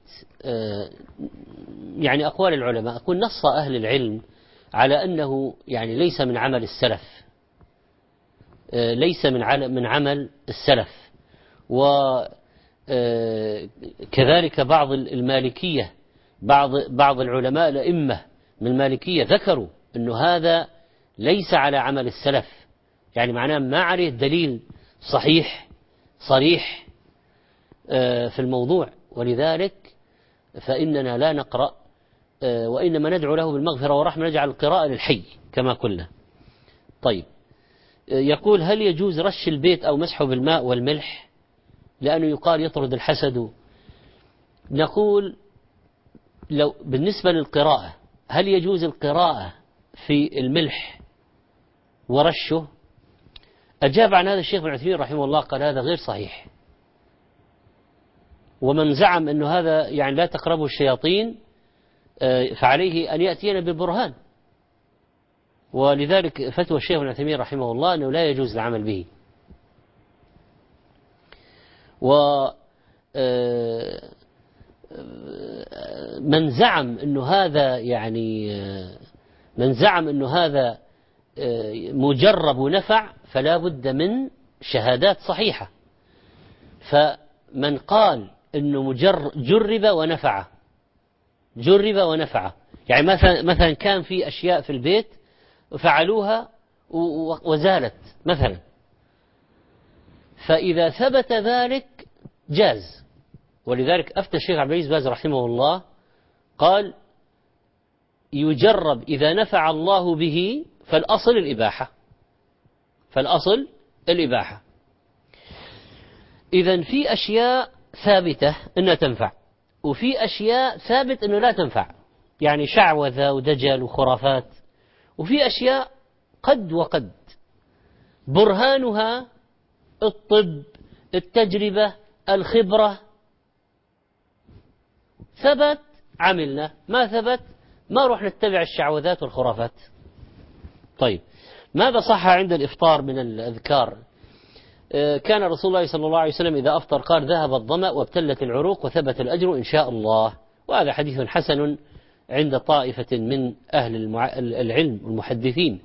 يعني أقوال العلماء. أقول نص أهل العلم على أنه يعني ليس من عمل السلف، ليس من عمل السلف. وكذلك بعض المالكية، بعض العلماء الأئمة من المالكية ذكروا أنه هذا ليس على عمل السلف، يعني معناه ما عليه دليل صحيح صريح في الموضوع. ولذلك فإننا لا نقرأ، وإنما ندعو له بالمغفرة والرحمة، نجعل القراءة للحي كما قلنا. طيب، يقول: هل يجوز رش البيت أو مسحه بالماء والملح لأنه يقال يطرد الحسد؟ نقول لو بالنسبة للقراءة، هل يجوز القراءة في الملح ورشه، أجاب عن هذا الشيخ ابن عثيمين رحمه الله قال هذا غير صحيح. ومن زعم أنه هذا يعني لا تقربه الشياطين فعليه أن يأتينا بالبرهان. ولذلك فتوى الشيخ ابن عثيمين رحمه الله أنه لا يجوز العمل به. من زعم أنه هذا مجرب ونفع فلا بد من شهادات صحيحة. فمن قال أنه جرب ونفع يعني مثلا كان في أشياء في البيت فعلوها وزالت مثلا، فإذا ثبت ذلك جاز. ولذلك أفتى الشيخ عبد العزيز باز رحمه الله قال يجرب إذا نفع الله به فالأصل الإباحة. إذن في أشياء ثابتة أنها تنفع، وفي أشياء ثابت أنه لا تنفع، يعني شعوذة ودجل وخرافات. وفي أشياء قد وقد برهانها الطب، التجربة، الخبرة. ثبت عملنا، ما ثبت ما روح نتبع الشعوذات والخرافات. طيب، ماذا صح عند الإفطار من الأذكار؟ كان رسول الله صلى الله عليه وسلم إذا أفطر قال ذهب الظمأ وابتلت العروق وثبت الأجر إن شاء الله. وهذا حديث حسن عند طائفة من أهل العلم والمحدثين.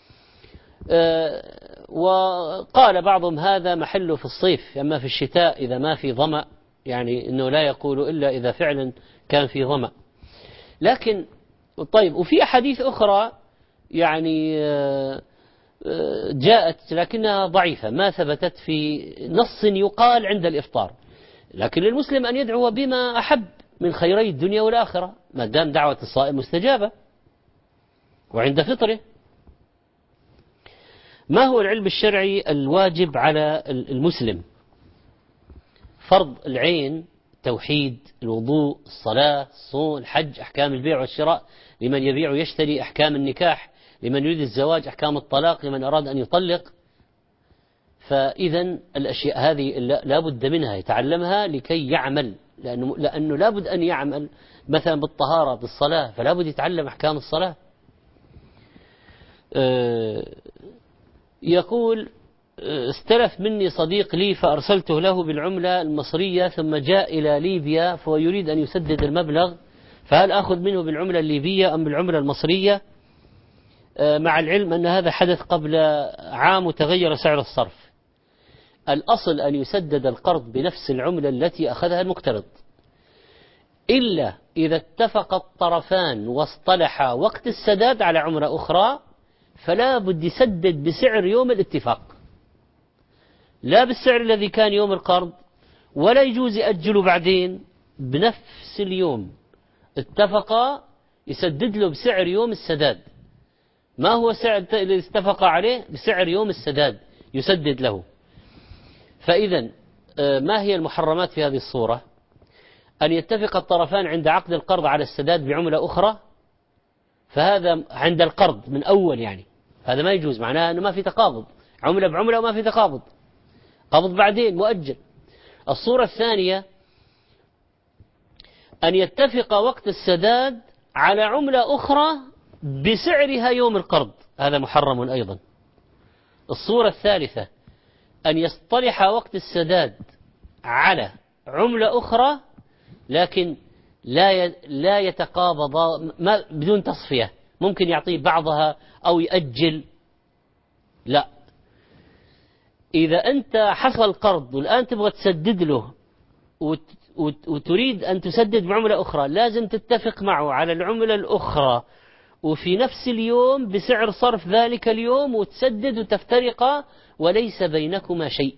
وقال بعضهم هذا محله في الصيف، أما في الشتاء إذا ما في ظمأ يعني أنه لا يقول إلا إذا فعلا كان في ظمأ. لكن طيب، وفي أحاديث أخرى يعني جاءت لكنها ضعيفة ما ثبتت في نص يقال عند الإفطار. لكن للمسلم أن يدعو بما أحب من خيري الدنيا والآخرة ما دام دعوة الصائم مستجابة وعند فطره. ما هو العلم الشرعي الواجب على المسلم؟ فرض العين، توحيد، الوضوء، الصلاة، الصوم، الحج، أحكام البيع والشراء لمن يبيع ويشتري، أحكام النكاح لمن يريد الزواج، أحكام الطلاق لمن أراد أن يطلق. فإذا الأشياء هذه لا بد منها يتعلمها لكي يعمل، لأنه لا بد أن يعمل مثلا بالطهارة بالصلاة، فلا بد يتعلم أحكام الصلاة. يقول استلف مني صديق لي فأرسلته له بالعملة المصرية ثم جاء إلى ليبيا فهو يريد أن يسدد المبلغ، فهل أخذ منه بالعملة الليبية أم بالعملة المصرية؟ مع العلم أن هذا حدث قبل عام وتغير سعر الصرف. الأصل أن يسدد القرض بنفس العملة التي أخذها المقترض، إلا إذا اتفق الطرفان واصطلحا وقت السداد على عملة أخرى فلا بد يسدد بسعر يوم الاتفاق، لا بالسعر الذي كان يوم القرض، ولا يجوز يأجله بعدين. بنفس اليوم اتفقا يسدد له بسعر يوم السداد، ما هو سعر اللي اتفق عليه، بسعر يوم السداد يسدد له. فإذا ما هي المحرمات في هذه الصورة؟ أن يتفق الطرفان عند عقد القرض على السداد بعملة أخرى، فهذا عند القرض من أول يعني هذا ما يجوز، معناه أنه ما في تقابض، عملة بعملة وما في تقابض، قبض بعدين مؤجل. الصورة الثانية أن يتفق وقت السداد على عملة أخرى بسعرها يوم القرض، هذا محرم أيضا. الصورة الثالثة أن يصطلح وقت السداد على عملة أخرى لكن لا يتقابض بدون تصفية، ممكن يعطيه بعضها أو يأجل، لا. إذا أنت حصل قرض والآن تبغى تسدد له وتريد أن تسدد بعملة أخرى، لازم تتفق معه على العملة الأخرى وفي نفس اليوم بسعر صرف ذلك اليوم وتسدد وتفترقا وليس بينكما شيء.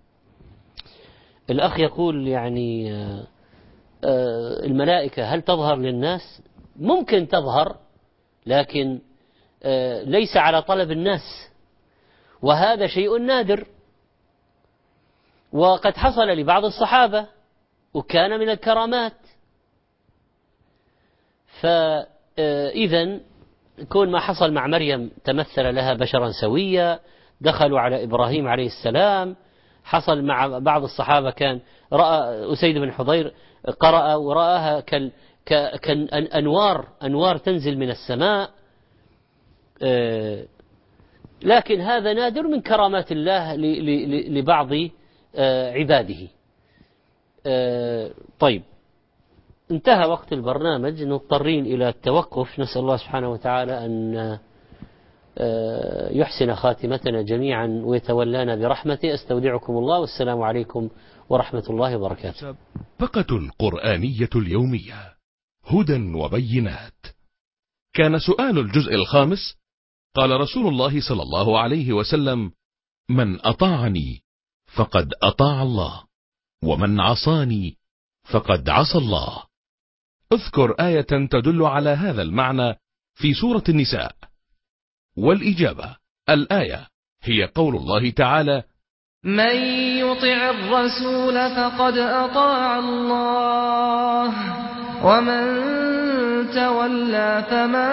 الأخ يقول يعني الملائكة هل تظهر للناس؟ ممكن تظهر لكن ليس على طلب الناس، وهذا شيء نادر، وقد حصل لبعض الصحابة وكان من الكرامات. فإذا كون ما حصل مع مريم تمثل لها بشرا سويا، دخلوا على إبراهيم عليه السلام، حصل مع بعض الصحابة كان رأى أسيد بن حضير قرأ ورآها كأنوار تنزل من السماء. لكن هذا نادر من كرامات الله لبعض عباده. طيب، انتهى وقت البرنامج، مضطرين إلى التوقف. نسأل الله سبحانه وتعالى أن يحسن خاتمتنا جميعا ويتولانا برحمته. استودعكم الله، والسلام عليكم ورحمة الله وبركاته. فقة القرآنية اليومية، هدى وبينات. كان سؤال الجزء الخامس: قال رسول الله صلى الله عليه وسلم: من أطاعني فقد أطاع الله، ومن عصاني فقد عصى الله. اذكر آية تدل على هذا المعنى في سورة النساء. والإجابة: الآية هي قول الله تعالى: من يطع الرسول فقد أطاع الله، ومن تولى فما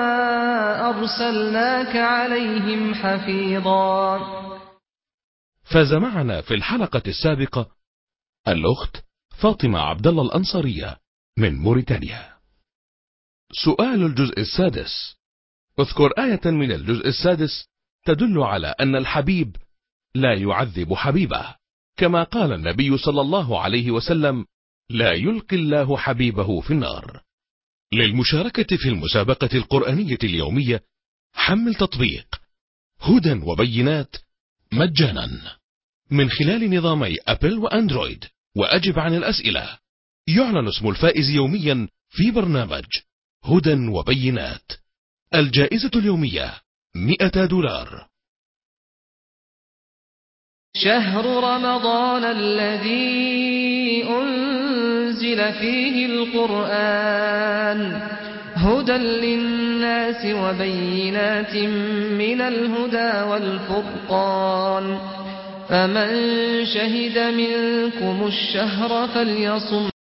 أرسلناك عليهم حفيظا. فاز معنا في الحلقة السابقة الأخت فاطمة عبد الله الأنصارية من موريتانيا. سؤال الجزء السادس: اذكر آية من الجزء السادس تدل على أن الحبيب لا يعذب حبيبه، كما قال النبي صلى الله عليه وسلم: لا يلقي الله حبيبه في النار. للمشاركة في المسابقة القرآنية اليومية حمل تطبيق هدى وبينات مجانا من خلال نظامي أبل وأندرويد، وأجب عن الأسئلة. يعلن اسم الفائز يوميا في برنامج هدى وبينات. الجائزة اليومية $100. شهر رمضان الذي أنزل فيه القرآن هدى للناس وبينات من الهدى والفرقان، فمن شهد منكم الشهر فليصم.